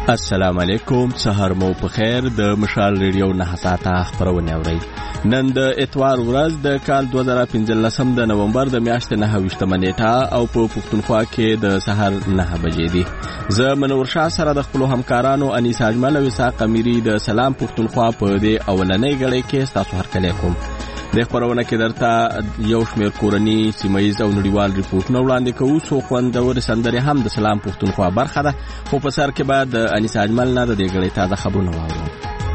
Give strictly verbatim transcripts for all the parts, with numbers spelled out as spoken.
السلام علیکم، سحر مو په خیر. د مشال ریډیو نه ساعته خبرونه اورئ. نن د اتوار ورځ د کال دوه زره پنځلسم د نومبر د میاشتې نهه ویشتمه نیټه او په پښتونخوا کې د سحر نهه بجې دي. زه منور شاه سره د خپل همکارانو انیس اجمل او اسحاق امیری د سلام پښتونخوا په دې اولنۍ غړې کې تاسو هرکلی کوم. د خبرونه کې درته یو شمېر کورني سیمایي او نړیوال ریپورتونه وړاندې کوو. څو خوندورې سندرې هم د سلام پښتونخوا برخه ده، خو په سر کې بعد د انیس اجمل نه د دې غړې تازه خبرونه واورو.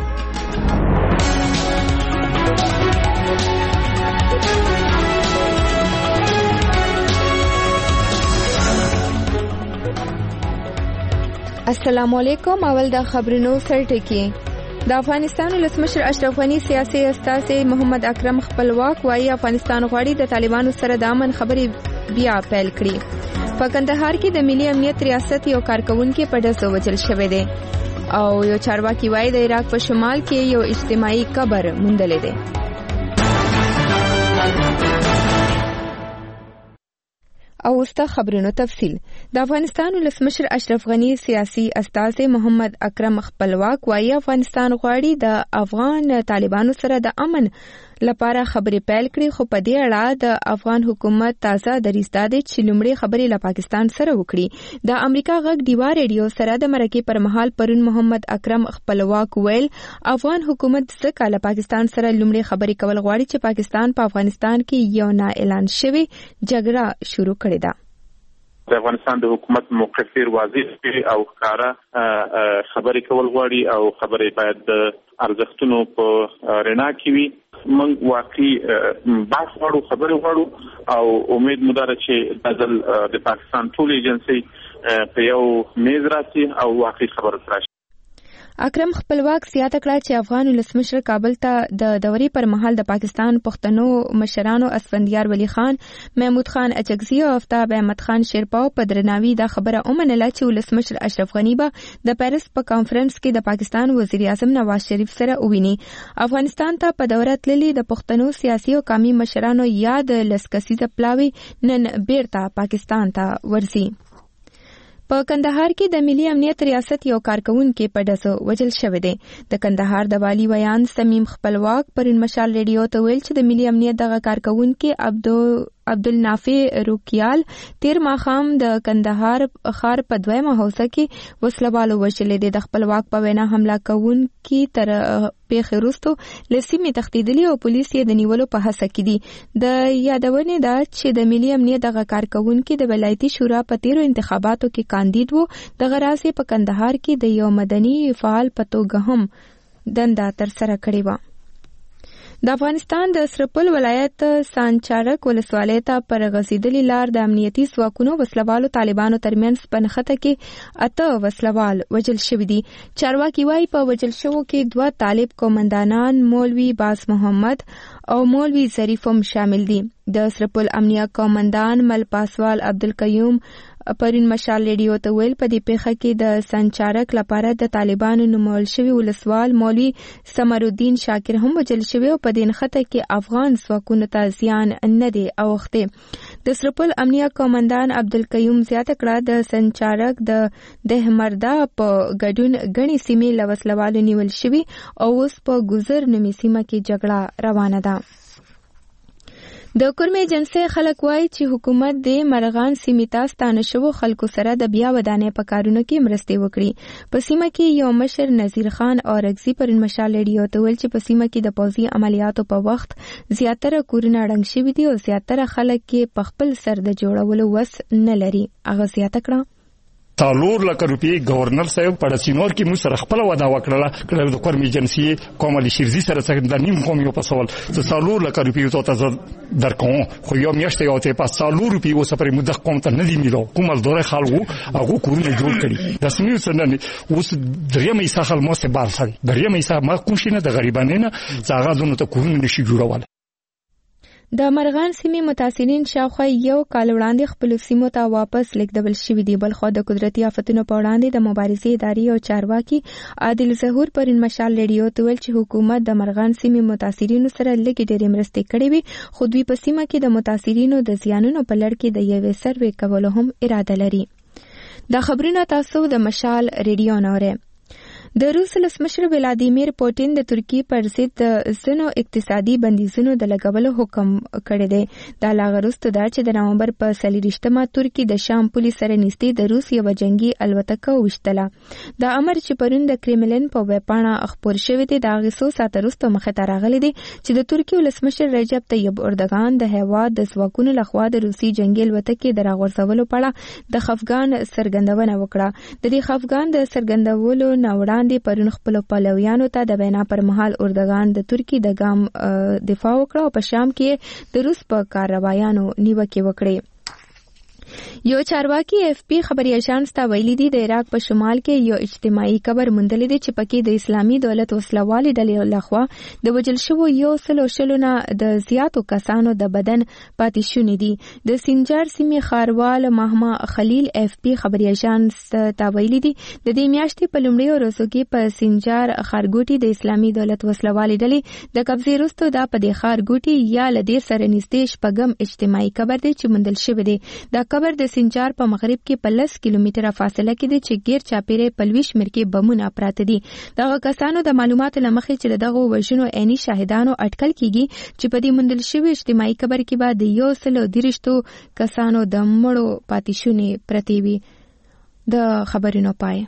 السلام علیکم. اول د خبرونو سرټکی. د افغانستان ولسمشر اشرف غنی سیاسي استازی محمد اکرم خپلواک وايي افغانستان غواړي د طالبانو سره د امن خبرې بیا پیل کړي. په کندهار کې د ملي امنیت ریاست یو کارکونکو په ډزو وژل شوی دی او یو چارواکي وايي د عراق په شمال کې یو اجتماعي قبر موندل دی. او وسته خبرونو تفصیل. د افغانستان ولسمشر اشرف غنی سیاسي استازی محمد اکرم خپلواک وايي افغانستان غواړي د افغان طالبانو سره د امن لپاره خبرې پیل کړي، خو په دې اړه د افغان حکومت تازه دریځ دی چې لومړی خبرې له پاکستان سره وکړي. د امریکا غږ ډیوا ریډیو سره د مرکې پر مهال پرون محمد اکرم خپلواک ویل افغان حکومت ځکه له پاکستان سره لومړی خبرې کول غواړي چې پاکستان په افغانستان کې یو نه اعلان شوی جګړه شروع کړې ده. د افغانستان د حکومت موقف ډیر واضح او ښکارا خبرې کول غواړي او خبرې باید د ارزښتونو په رڼا کې وي. موږ واقعي بحث غواړو، خبرې غواړو او امید مو ده چې د ځل د پاکستان ټول ایجنسي په یو میز راسي او واقعي خبرې راشي. اکرم خپلواک زیاته کړه چې افغان ولسمشر کابل ته د دورې پر مهال د پاکستان پښتنو مشرانو اسفندیار ولی خان، محمود خان اچکزي او آفتاب احمد خان شیرپاو په درناوي دا خبره ومنله چې ولسمشر اشرف غنی به د پیرس په کانفرنس کې د پاکستان وزیر اعظم نواز شریف سره وویني. افغانستان ته په دوره تللي د پښتنو سیاسي او قومي مشرانو یاد لسکسیزه پلاوي نن بیرته پاکستان ته ورځي. په کندهار کې د ملي امنیت ریاست یو کارکونکو په ډزو وژل شوی دی. د کندهار د والی ویان سمیم خپلواک پرون مشال ریډیو ته ویل چې د ملي امنیت دغه کارکونکو عبدو عبدالنافع روکیال تیر ماښام د کندهار ښار په دویمه حوزه کې وسلوالو وژلې دي. د خپلواک په وینا حمله کوونکي تر پیښې وروسته له سیمې تښتېدلي او پولیس یې د نیولو په هڅه کې دي. د یادونې ده چې د ملي امنیت دغه کارکونکي د ولایتي شورا په تیرو انتخاباتو کې کاندید وو. دغه راز په کندهار کې د یو مدني فعال په توګه هم دنده ترسره کړې وه. د افغانستان د سرپل ولایت سانچارک ولسوالۍ ته پر غځېدلې لار د امنیتي ځواکونو وسلوالو طالبانو ترمنځ په نښته کې اته وسلوال وژل شوي دي. چارواکي وايي په وژل شوو کې دوه طالب قومندانان مولوي باز محمد او مولوي ظریف هم شامل دي. د سرپل امنیه قومندان مل پاسوال عبدالقیوم پرون مشال ریډیو ته ویل په دې پیښه کې د سنچارک لپاره د طالبانو نومول شوی ولسوال مولوي سمرالدین شاکر هم وژل شوی او په دې نښته کې افغان ځواکونو ته زیان نه دی اوښتی. د سرپل امنیه قومندان عبدالقیوم زیاته کړه د سنچارک د دهمردا په ګډون غني سیمې له وسلوالو نیول شوی او اوس په ګذر نومي سیمه کې جګړه روانه ده. د کورمې جنسي خلک وایي چې حکومت د مرغان سیمې ته ستانه شوو خلکو سره د بیا ودانۍ په کارونو کې مرستې وکړي. په سیمه کې یو مشر نذیر خان اورګزي پرون مشال ریډیو ته ویل چې په سیمه کې د پوځي عملیاتو په وخت زیاتره کورونه ړنګ شوي دي او زیاتره خلک کې په خپل سر د جوړولو وس نه لري. هغه زیاته کړه څلور لکه روپۍ گورنر صاحب په سینور کې موږ سره خپل وعده وکړه کله د کورمې جنسي کوم علي شیرزي سره څنګه د نیم قوم یو په سوال څلور لکه روپۍ ته تاسو درکوم خو یو میاشت یو ته په څلور روپۍ اوس پرې مدخ قوم ته نه دی میلو کوم دوره خلکو هغه کورونه جوړ کړي د سمې سره اوس دریم ایسا خل مو سه بار سره دریم ایسا ما کوم شي نه د غریبانه نه څنګه دونه ته کورونه نشي جوړول. د مرغان سیمې متاثرین شاوخوا یو کال وړاندې خپل سیمو ته واپس لیږدول شوي دي. بلخو د قدرتي آفتونو په وړاندې د مبارزې ادارې او چارواکي عادل ظهور پرون مشال ریډیو ته ویل چې حکومت د مرغان سیمې متاثرینو سره لږې ډېرې مرستې کړې وي، خو دوی په سیمه کې د متاثرینو د زیانونو په لړ کې د یوې سروې کولو هم اراده لري. د خبرونه تاسو د مشال ریډیو نوره. د روس ولسمشر ولادیمیر پوټین د ترکیې پر ضد د ځینو اقتصادي بندیزونو د لګولو حکم کړی دی. دا لا وروسته ده چې د نومبر په څلېرویشتمه ترکیې د شام پولې سره نږدې د روس یوه جنګي الوتکه وویشتله. دا امر چې پرون د کرملین په ویبپاڼه خپور شوی دی د هغې څو ساعته وروسته مخې ته راغلی دی چې د ترکیې ولسمشر رجب طیب اردوغان د هیواد د ځواکونو لخوا د روسي جنګي الوتکې د راغورځولو په اړه د خفګان څرګندونه وکړه. د دې خفګان د څرګندولو نه وړاندې پرون خپلو پلویانو ته د وینا پر مهال اردوغان د ترکیې د ګام دفاع وکړه او په شام کې د روس په کاروایانو نیوکې وکړې. یو چارواکي اف پی خبري اژانس ته ویلي دي د عراق په شمال کې یو اجتماعي قبر موندل دي چې پکې د اسلامي دولت وسلوالې ډلې لخوا د وژل شوو یو سلو شلونه د زیاتو کسانو د بدن پاتې شونې دي. د سینجار سیمې ښاروال مهما خلیل اف پی خبري اژانس ته ویلي دي د دې میاشتې په لومړیو ورځو کې په سینجار ښارګوټي د اسلامي دولت وسلوالې ډلې د قبضې وروسته دا په دې ښارګوټي یا له دې سره نږدې شپږم اجتماعي قبر دی چې موندل شوی دی. دا قبر د سینجار په مغرب کې په لس کیلومتره فاصله کې دی چې غیر چاپیره په لوي شمېر کې بمونه پراته دي. دغه کسانو د معلوماتو له مخې چې دغه وژنو عیني شاهدانو اټکل کیږي چې په دې موندل شوي اجتماعي قبر کې به د یو سلو دیرشتو کسانو د مړو پاتې شونې پرتې وي. د خبرونو پای.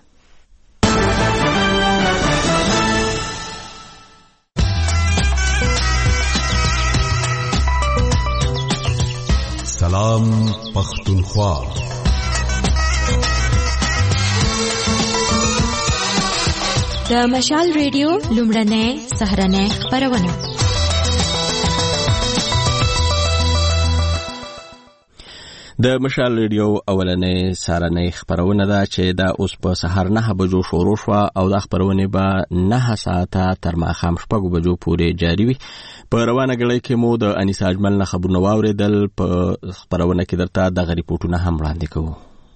سلام پختونخوا. د مشال ریډیو لومړنۍ سهارنۍ خپرونه. د مشال ریډیو اولنې سهارنۍ خپرونه ده چې دا اوس په سهار نه بجو شروع شوه او دا خپرونه به نه ساعته تر ماښام شپږو بجو پورې جاري وي. په روانه غړۍ کې مو د انیسا اجمل نه خبرونه واورېدل. په خپرونه کې درته دغه ریپورټونه هم وړاندې کوو.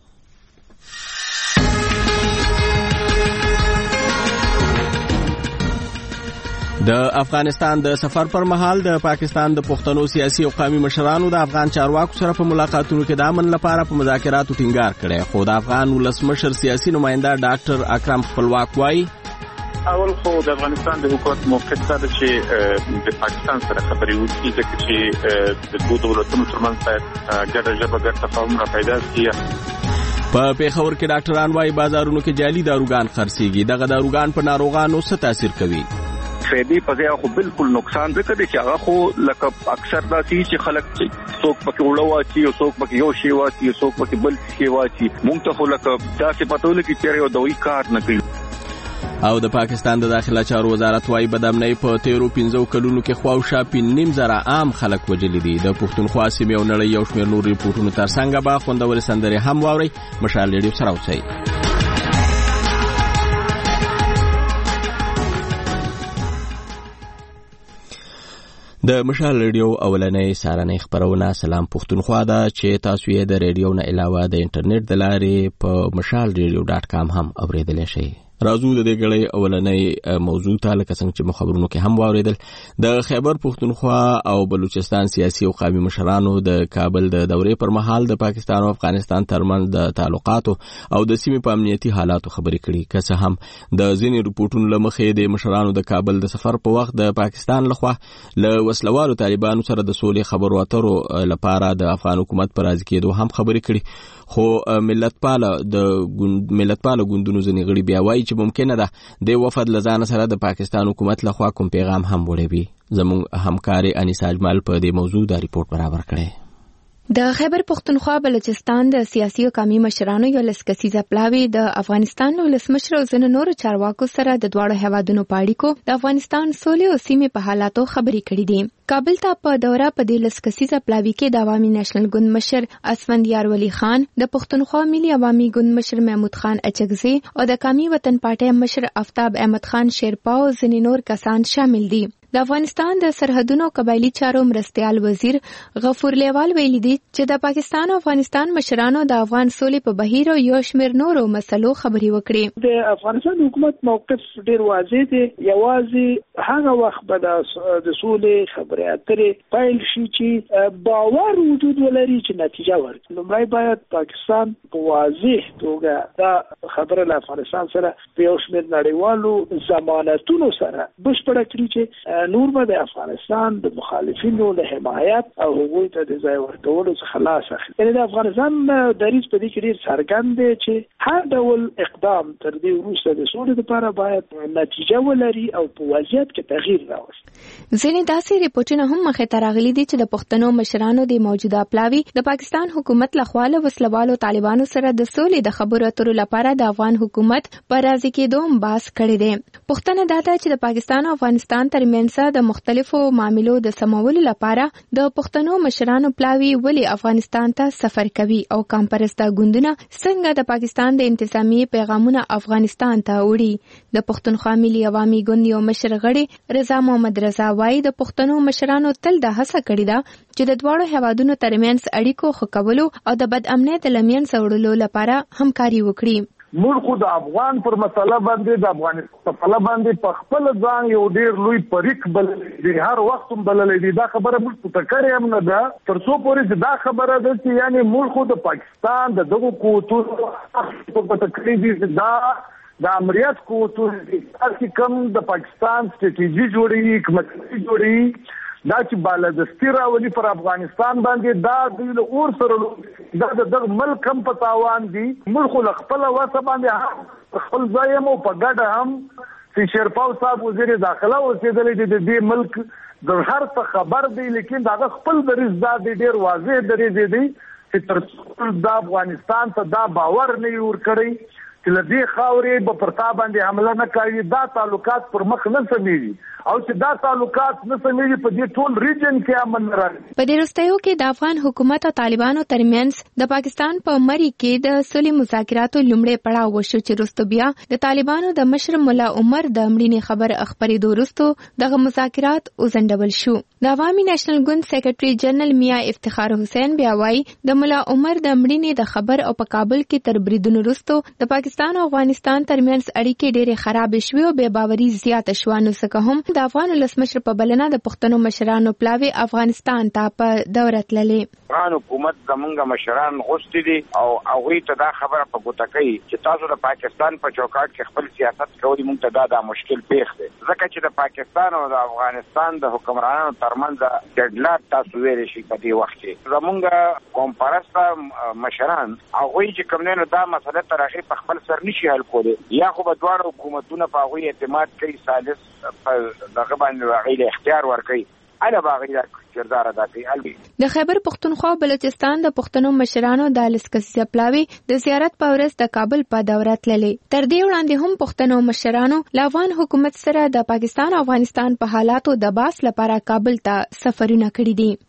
د افغانستان د سفر پر مهال د پاکستان د پښتنو سیاسي او قومي مشرانو د افغان چارواکو سره په ملاقاتونو کې د امن لپاره په مذاکراتو ټینګار کړی. خو د افغان ولسمشر سیاسي نماینده ډاکټر اکرم خپلواک وایي اول خو د افغانستان د حکومت موقف دا چې د پاکستان سره خبرې وکړي ځکه چې د دوه دولتونو ترمنځ ګډه ژبه ګډ تفاهم را پیدا شي. په پیښور کې ډاکټران وايي بازارونو کې جعلي داروګان خرڅيږي. دغه داروګان په ناروغانو څه تاثیر کوي؟ فیدی په خو بالکل نقصان ځکه دی چې هغه خو لکه اکثر داسې چې خلک څوک پکې وړو واچي او څوک پکې یو شی واچي او څوک پکې بل شی واچي. مونږ ته خو لکه داسې پته ولګي چې یو دوی کار نه کوي. او د پاکستان د داخله چارو وزارت وايي بدامنۍ په تیرو پنځو کلونو کې خواوشا پنځه زره عام خلک وژلي دي. د پښتونخوا سیمې او نړۍ یو شمېر نور ریپورټونو ترڅنګ به خوندورې سندرې هم واورئ. مشال ریډیو سره اوسئ. د مشال ریډیو اولنۍ سهارنۍ خپرونه سلام پښتونخوا ده چې تاسو یې د ریډیو نه علاوه د انټرنیټ د لارې په مشال ریډیو ډاټ کام هم اوریدلی شئ. راځو د دې غړې اولنۍ موضوع ته لکه څنګه چې مخابرونو کې هم واوریدل. د خیبر پښتونخوا او بلوچستان سیاسي او قومي مشرانو د کابل د دورې پر مهال د پاکستان او افغانستان ترمنځ د تعلقاتو او د سیمې په امنیتي حالاتو خبرې کړي. که څه هم د ځینې رپورټونو له مخې د مشرانو د کابل د سفر په وخت د پاکستان لخوا له وسلوالو طالبانو سره د سولې خبرو اترو لپاره د افغان حکومت پر راضي کېدو هم خبرې کړي. خو ملتپاله د ملتپاله ګوندونو ځینې غړي بیا وایي چې ممکنه ده د وفد له ځانه سره د پاکستان حکومت لخوا کوم پیغام هم وړی وي. زموږ همکارې انیسا اجمل په دې موضوع دا ریپورټ برابر کړی. د خیبر پښتونخوا بلوچستان د سیاسي او قومي مشرانو یو لسکسیزه پلاوی د افغانستان ولسمشر او ځینو نورو چارواکو سره د دواړو هیوادونو په اړیکو د افغانستان سولې او سیمې په حالاتو خبرې کړې دي. کابل ته په دوره په دې لسکسیزه پلاوی کې د عوامي نېشنل ګوند مشر اسفندیار ولی خان، د پښتونخوا ملي عوامي ګوند مشر محمود خان اچکزي او د قومي وطن پارټۍ مشر آفتاب احمد خان شیرپا او ځینې نور کسان شامل دي. د افغانستان د سرحدونو قبایلی چارو مرستیال وزیر غفور لیوال ویلي دی چې د پاکستان او افغانستان مشرانو د افغان سولې په بهیر او یو شمېر نورو مسلو خبرې وکړې. د افغانستان حکومت موقف ډیر واضح دی. یوازې هغه وخت به د سولې خبرې اترې پیل شي چې باور وجود ولري چې نتیجه ورکړي. لومړی باید پاکستان په واضح توګه دا خبره له افغانستان سره په یو شمېر نړیوالو ضمانتونو سره بشپړه کړي چې نور به د افغانستان د مخالفینو له حمایت او هغوی ته د ځای ورکولو څخه خلاص اخلي. یعنې د افغانستان دریځ په دې کې ډېر څرګند دی چې هر ډول اقدام تر دې وروسته د سولې لپاره باید نتیجه ولري او په وضعیت کې تغییر راوستي. ځینې داسې ریپورټونه هم مخې ته راغلي دي چې د پښتنو مشرانو د موجوده پلاوي د پاکستان حکومت لخوا له وسلوالو طالبانو سره د سولې د خبرو اترو لپاره د افغان حکومت په راضي کېدو هم بحث کړی دی. پوښتنه دا ده چې د پاکستان او افغانستان ترمنځ د مختلفو معاملو د سمولو لپاره د پښتنو مشرانو پلاوي ولې افغانستان ته سفر کوي او کمپرسته ګوندونه څنګه د پاکستان د انتظامی پیغامونه افغانستان ته وړي. د پښتونخوا ملي عوامي ګوند یو مشر غړي رضا محمد رضا وايي د پښتنو مشرانو تل د هڅه کړې ده چې د دواړو هیوادونو ترمنځ اړیکو ښه کولو او د بد امنیت له منځه وړلو لپاره همکاري وکړي. موږ خو د افغان پر مسله باندې د افغانستان په مسله باندې په خپل ځان یو ډیر لوی پریک بللې دي، هر وخت هم بللې دي. دا خبره موږ ته کړې هم نه ده تر څو پورې دا خبره ده چې یعنی موږ خو د پاکستان د دغه قوتونو په تقریبا دا د امریت قوتونو چې کوم د پاکستان ستراتیژي جوړي حکومت جوړي دا چې بالادستی راولي پر افغانستان باندې دا د اور سره دا د ملک هم په تاوان دي. موږ خو خپل واسه باندې خپل ځای مو په ګډه هم چې شیرپاو صاحب وزیر داخله اوسېدلی د دې ملک د هر څه خبر دی، لیکن دا خپل دریځ دا ډیر واضح دریځ دی چې تر څو د افغانستان ته دا باور نه ور کړی چې لدی خاورې په پرتا باندې حمله نه کوي. دا تعلقات پر مخ نه سمېږي او چې دا تعلقات نه سمېږي په دې ټول ریجن کې امن نه راځي. په دې وروستیو کې د افغان حکومت او طالبانو ترمنځ د پاکستان په مری کې د صلحي مذاکراتو لومړی پړاو وشو چې وروسته بیا د طالبانو د مشر مولا عمر د مړینې خبر خپرېدو وروسته دغه مذاکرات وځنډول شو. د عوامي نېشنل ګوند سیکرټري جنرال میا افتخار حسین بیا وایي د مولا عمر د مړینې د خبر او په کابل کې تر بریدونو وروسته د پاکستان او افغانستان ترمنځ اړیکې ډېرې خرابې شوې او بې باوري زیاته شوه. نو څنګه هم د افغان ولسمشر په بلنه د پښتنو مشرانو پلاوي افغانستان ته په دوره تللې. افغان حکومت زمونږ مشران غوښتي دي او هغوی ته دا خبره په ګوته کوي چې تاسو د پاکستان په چوکاټ کې خپل سیاست کوئ. موږ ته دا د مشکل پیښ دی ځکه چې د پاکستان او د افغانستان د حکمرانانو ترمنځ ډډلات تاسو ویلی شي په دې وخت کې زمونږ قوم پرسته مشران هغوی چې کوم نه دا مسله تر هغې په خپل سر نشي حل کولی، یا خو به دواړه حکومتونه په هغوی اعتماد کوي ثالث په دغه باندې هغوی له اختیار ورکوي اله باغی دا کردار ادا کوي. د خیبر پښتونخوا بلوچستان د پښتنو مشرانو د لسکسیه پلاوي د زیارت په ورځ د کابل په دوره تللې. تر دې وړاندې هم پښتنو مشرانو له افغان حکومت سره د پاکستان او افغانستان په حالاتو د باس لپاره کابل ته سفرونه کړي دي.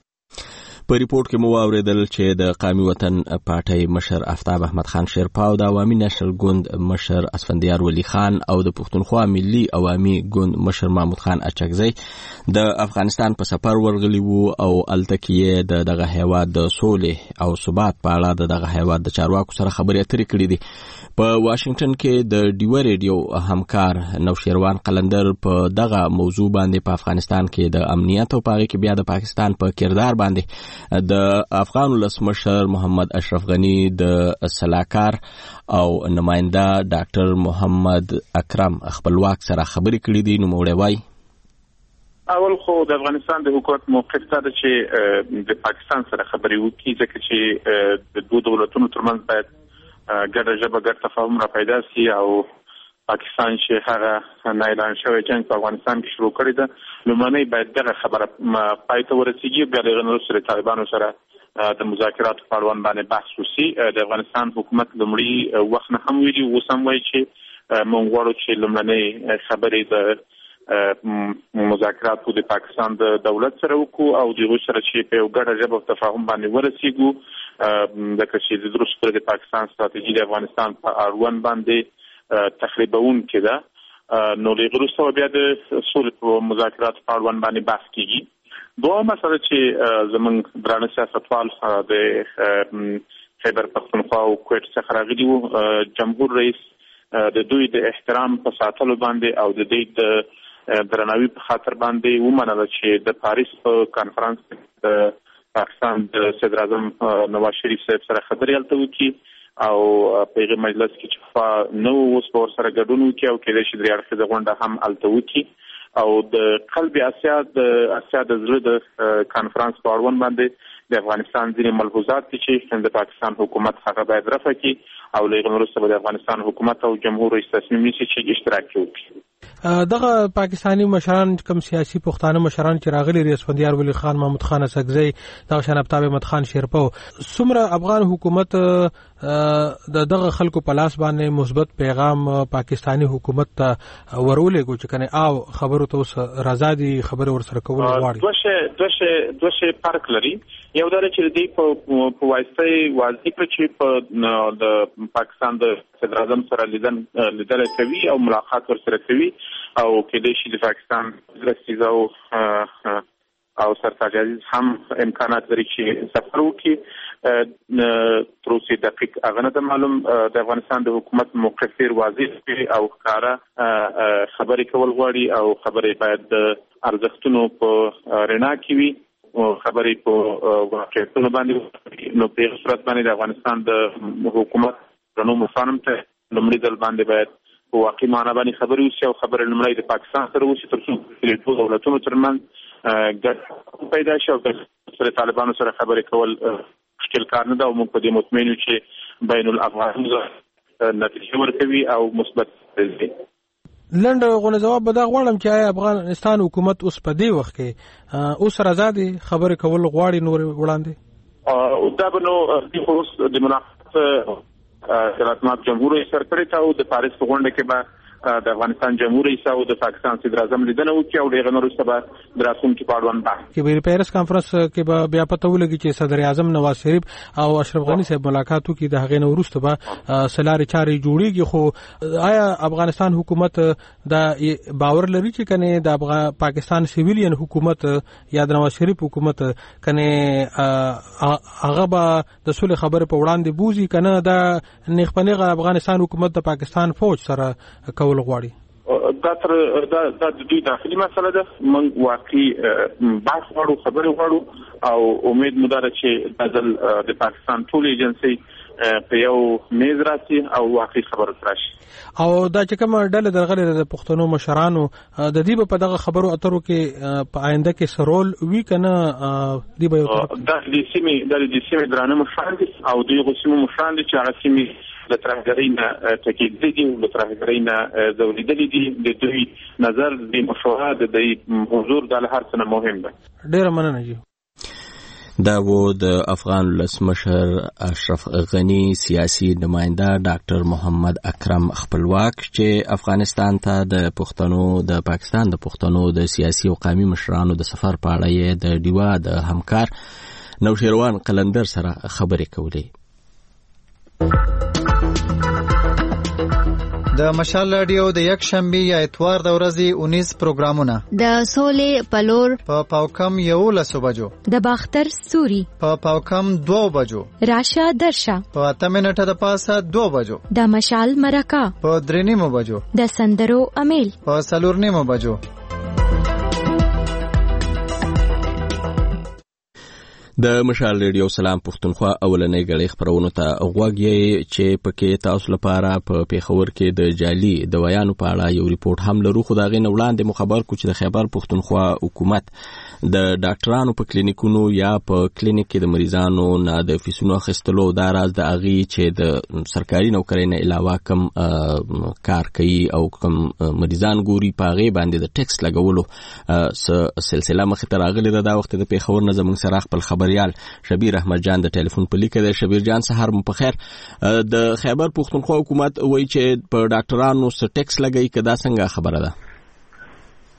په ریپورت کې مو واوریدل چې د قومي وطن پارټۍ مشر آفتاب احمد خان شیرپاو د عوامي نېشنل ګوند مشر اسفندیار ولی خان او د پښتونخوا ملي عوامي ګوند مشر محمود خان اچکزی د افغانستان په سفر ورغلي وو او الته کې د دغه هیواد د سولې او ثبات په اړه د دغه هیواد د چارواکو سره خبرې اترې کړې دي. په واشنگټن کې د ډیو ریډیو همکار نوشیروان قلندر په دغه موضوع باندې په افغانستان کې د امنیت او پاره کې بیا د پاکستان په کردار باندې د افغان ولسمشر محمد اشرف غنی د سلاکار او نماینده ډاکټر محمد اکرم خپلواک سره خبرې کړې دي. نو موړی وای اول خو د افغانستان د حکومت موقف دا ده چې د پاکستان سره خبرې وکړي ځکه چې د دوه دولتونو ترمنځ باید ګډه ژبه ګډ تفاهم را پیدا شي او پاکستان چې هغه نایلان شوی جنگ په افغانستان کې شروع کړی ده لومړنۍ باید دغه خبره پای ته ورسیږي، بیا د هغې نه وروسته د طالبانو سره د مذاکراتو په اړوند باندې بحث وشي. د افغانستان حکومت لومړي وخت نه هم ویلي اوس هم وایي چې موږ غواړو چې لومړنۍ خبرې د مذاکراتو د پاکستان د دولت سره وکړو او د هغوی سره چې په یو ګډه ژبه په تفاهم باندې ورسیږو. ځکه چې د روس پر د پاکستان ستراتیژي د افغانستان په اړوند باندې تخریبونکې ده نو له وروسته بیا د سولې په مذاکراتو په اړوند باندې بحث کیږي. دوه مسله چې زمونږ درانه سیاستوال د خیبر پختونخوا او کویټ څخه راغلي وو، جمهور رئیس د دوی د احترام په ساتلو باندې او د دې د درناوي په خاطر باندې ومنله چې د پاریس په کانفرنس د پاکستان د صدر اعظم نواز شریف صاحب سره خبرې هلته وکړي او په هغه مجلس کې چې نو اوس به ورسره ګډون وکړي او کېدای شي درې اړخیزه غونډه هم هلته وکړي او د قلب اسیا د اسیا د زړه د کانفرنس په اړوند باندې د افغانستان ځینې ملحوظات دي چې د پاکستان حکومت هغه باید رفع کړي او له هغه وروسته به د افغانستان حکومت او جمهور رئیس تصمیم نیسي چې اشتراک وکړي. دغه پاکستانی مشران کوم سیاسي پښتانه مشران چې راغلي ریاست اسفندیار ولی خان، محمود خان اسکزی، دغه شان ابتاب احمد خان شیرپو، څومره افغان حکومت د دغه خلکو په لاس باندې مثبت پیغام پاکستانی حکومت ته ورولېږو چې کنه او خبرو ته اوس رضا دي خبره ورسره کول غواړي؟ دوشه دوشه دوشه فرق لري. یو دا چې د په واسطه واضح کړ چې په د پاکستان د صدر اعظم سره لیدل لیدل کوي او ملاقات ورسره کوي او کېدای شي د پاکستان رئیس او او سرتاج عزیز هم امکانات لري چې سفر وکړي. تر اوسه دقیق هغه نه معلوم. د افغانستان د حکومت موقف ډیر واضح او ښکاره خبرې کول غواړي او خبرې باید د ارزښتونو په رڼا کې وي او خبرې په واقعیتونو باندې. نو په صورت باندې د افغانستان د حکومت رنو مفاهیم ته لومړی ځل باندې باید په واقعي معنا باندې خبرې وشي او خبرې لومړی د پاکستان سره وشي تر څو د ټولو دولتونو ترمنځ ګډ پیدا شي او د طالبانو سره خبرې کول مشکل کار نه ده او موږ په دې مطمئن یو چې بین الافغان نتیجه ورکوي او مثبت دی. لنډ غو جواب به دا غواړم چې آیا افغانستان حکومت اوس په دې وخت کې اوس راځي دي خبرې کول غواړي نور وړاندې؟ او دا به نو د اوس د مناقصه راتمات جمهور رئیس سره کړی تا او د پاریس په غونډه کې به د افغانستان جمهور رئیس او د پاکستان صدر اعظم لیدنه وکړي او دغه نور څه به دراسون کې پاړوان با کې به پیرس کانفرنس کې به بیا پته ولګي چې صدر اعظم نواز شریف او اشرف غنی صاحب ملاقات وکړي د هغې نور وروسته به سلاري چارې جوړیږي. خو آیا افغانستان حکومت دا باور لري چې کنه د پاکستان سیویلین حکومت یا د نواز شریف حکومت کنه هغه به د صلح خبره په وړاندې بوزي کنه دا نخپنه افغانستان حکومت د پاکستان فوج سره کول غواړي؟ دا تر دا د دوی داخلي مسله ده. موږ واقعي بحث غواړو، خبرې غواړو او امید مو ده چې د ځل د پاکستان ټول ایجنسي په یو میز راسي او واقعي خبرو راشي. او دا چې کوم ډله درغلي د پښتنو مشرانو د دې په دغه خبرو اترو کې په آینده کې سرول وی کنه دی به د دې سیمې د دې سیمې درانه مشران دي او دوی غوښمو مشران دي چې هغه سیمې د ترهګرۍ نه تکیدلي دي او د ترهګرۍ نه ځورېدلي دي. د دوی نظر د مشوره د حضور د هر څه نه مهم ده. ډېره مننه جی. دا و د افغان ولسمشر اشرف غنی سیاسي نماینده ډاکټر محمد اکرم خپلواک چې افغانستان ته د پښتنو د پاکستان د پښتنو د سیاسي او قومي مشرانو د سفر په اړه یې د ډیوا د همکار نوشیروان قلندر سره خبرې کولې. د مشال رادیو د یک شنبه یا اتوار د ورځې اونیس پروګرامونه د سولې پلور په پاوکم یولس بجو، د باختر سوري په پاوکم دو بجو، راشه درشه په اته منټه د پاسه دو بجو، د مشال مرکه په درې نیمو بجو، د سندرو امیل په څلور نیمو بجو. د مشال ریډیو سلام پښتونخوا اولنۍ غړي خبرونو ته غوږ یې چې پکې تاسو لپاره په پیښور کې د جعلي دوايانو په اړه یو ریپورت هم لرو. خو دا غي نه وړاندې مخبر کو چې د خیبر پښتونخوا حکومت د ډاکټرانو په کلینیکونو یا په کلینیک کې د مریضانو نه د فیسونو اخیستلو دا راز د اغي چې د سرکاري نوکرۍ نه علاوه کم کار کوي او کم مریضان ګوري په غي باندې د ټیکس لګولو سلسله مخ ته راغلي ده. دا وخت د پیښور نه زموږ سره خپل خبر شبیر احمد جان د ټلیفون په لیکه ده. شبیر جان سهار مو په خیر. د خیبر پښتونخوا حکومت وایي چې په ډاکټرانو څه ټیکس لګي، کدا څنګه خبره ده؟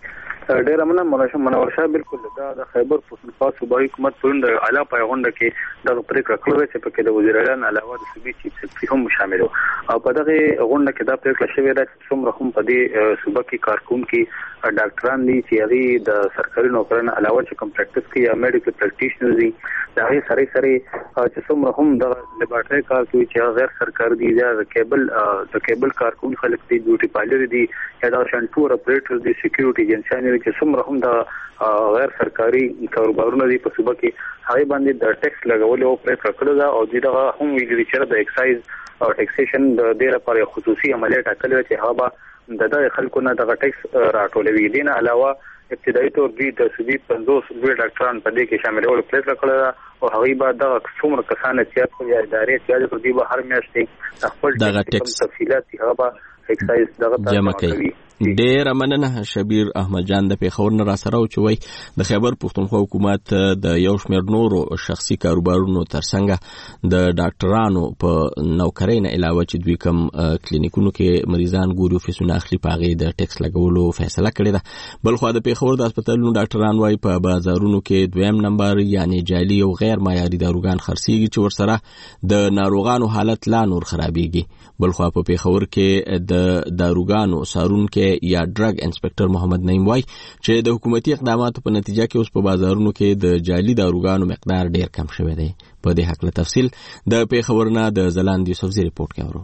ډیر مننه مولانا منور شاه. بالکل دا د خیبر پښتونخوا صوبایي حکومت پرون د اعلی پایغونډه کې د پریکړه کړې چې په کې د وزیر اعظم علاوه د صوبې چیف سکرټري هم شامل او په دغه غونډه کې دا پریکړه شوې ده چې څومره هم په دې صوبه کې کارکونکي ډاکټران دي چې هغه د سرکاري نوکرانو علاوه چې کوم پریکټس کوي یا میډیکل پریکټیشنرز دي دا هي سره سره چې څومره هم د لیبارټري کار کوي چې غیر سرکاري دي یا د کیبل د کیبل کارکون خلک دي بیوټي پارلر دي یا د شانټور اپریټر دي سکیورټي ایجنسیانو چې څومره هم د غیر سرکاري کاروبارونه دي په صوبه کې هغه باندې د ټیکس لګول او پریکړه کړې ده او دا هم ویلي چې د ایکسایز او ټیکسیشن د ډیره لپاره خصوصي عملیات ټاکلي چې هغه د د خلکو نه د ټیکس راټولوي. دین علاوه ابتدایي تور دي د صوبې پنځوس لوی ډاکټران په دې کې شامل ول پریکړه کړې او هغه به د څومره کسان چې په ادارې کې د دې به هر میاشتې خپل ټیکس تفصیلات هغه به ایکسایز دغه جمع کوي. ډیر مننه شبیر احمد جان د پیښور نه را سره او چوي د خیبر پښتونخوا حکومت د یو شمېر نورو شخصي کاروبارونو ترڅنګ د ډاکټرانو په نوکرۍ نه علاوه چې دوی کوم کلینیکونو کې مریضان ګوري فیسونه اخلي پاغي د ټیکس لګولو فیصله کړې ده. بل خو د پیښور د هسپتالونو ډاکټران وايي په بازارونو کې دویم نمبر یعنی جعلي او غیر معیاري داروګان خرڅيږي چې ورسره د ناروغانو حالت لا نور خرابېږي. بل خو په پیښور کې د داروګانو سارون کې یا ډرګ انسپکټر محمد نعیم وای چې د حکومتي اقداماتو په نتیجه کې اوس په بازارونو کې د جعلي داروګانو مقدار ډیر کم شوی دی. په دې حق له تفصیل د پیښور نه د زلاند یوسفزي رپورت کوي.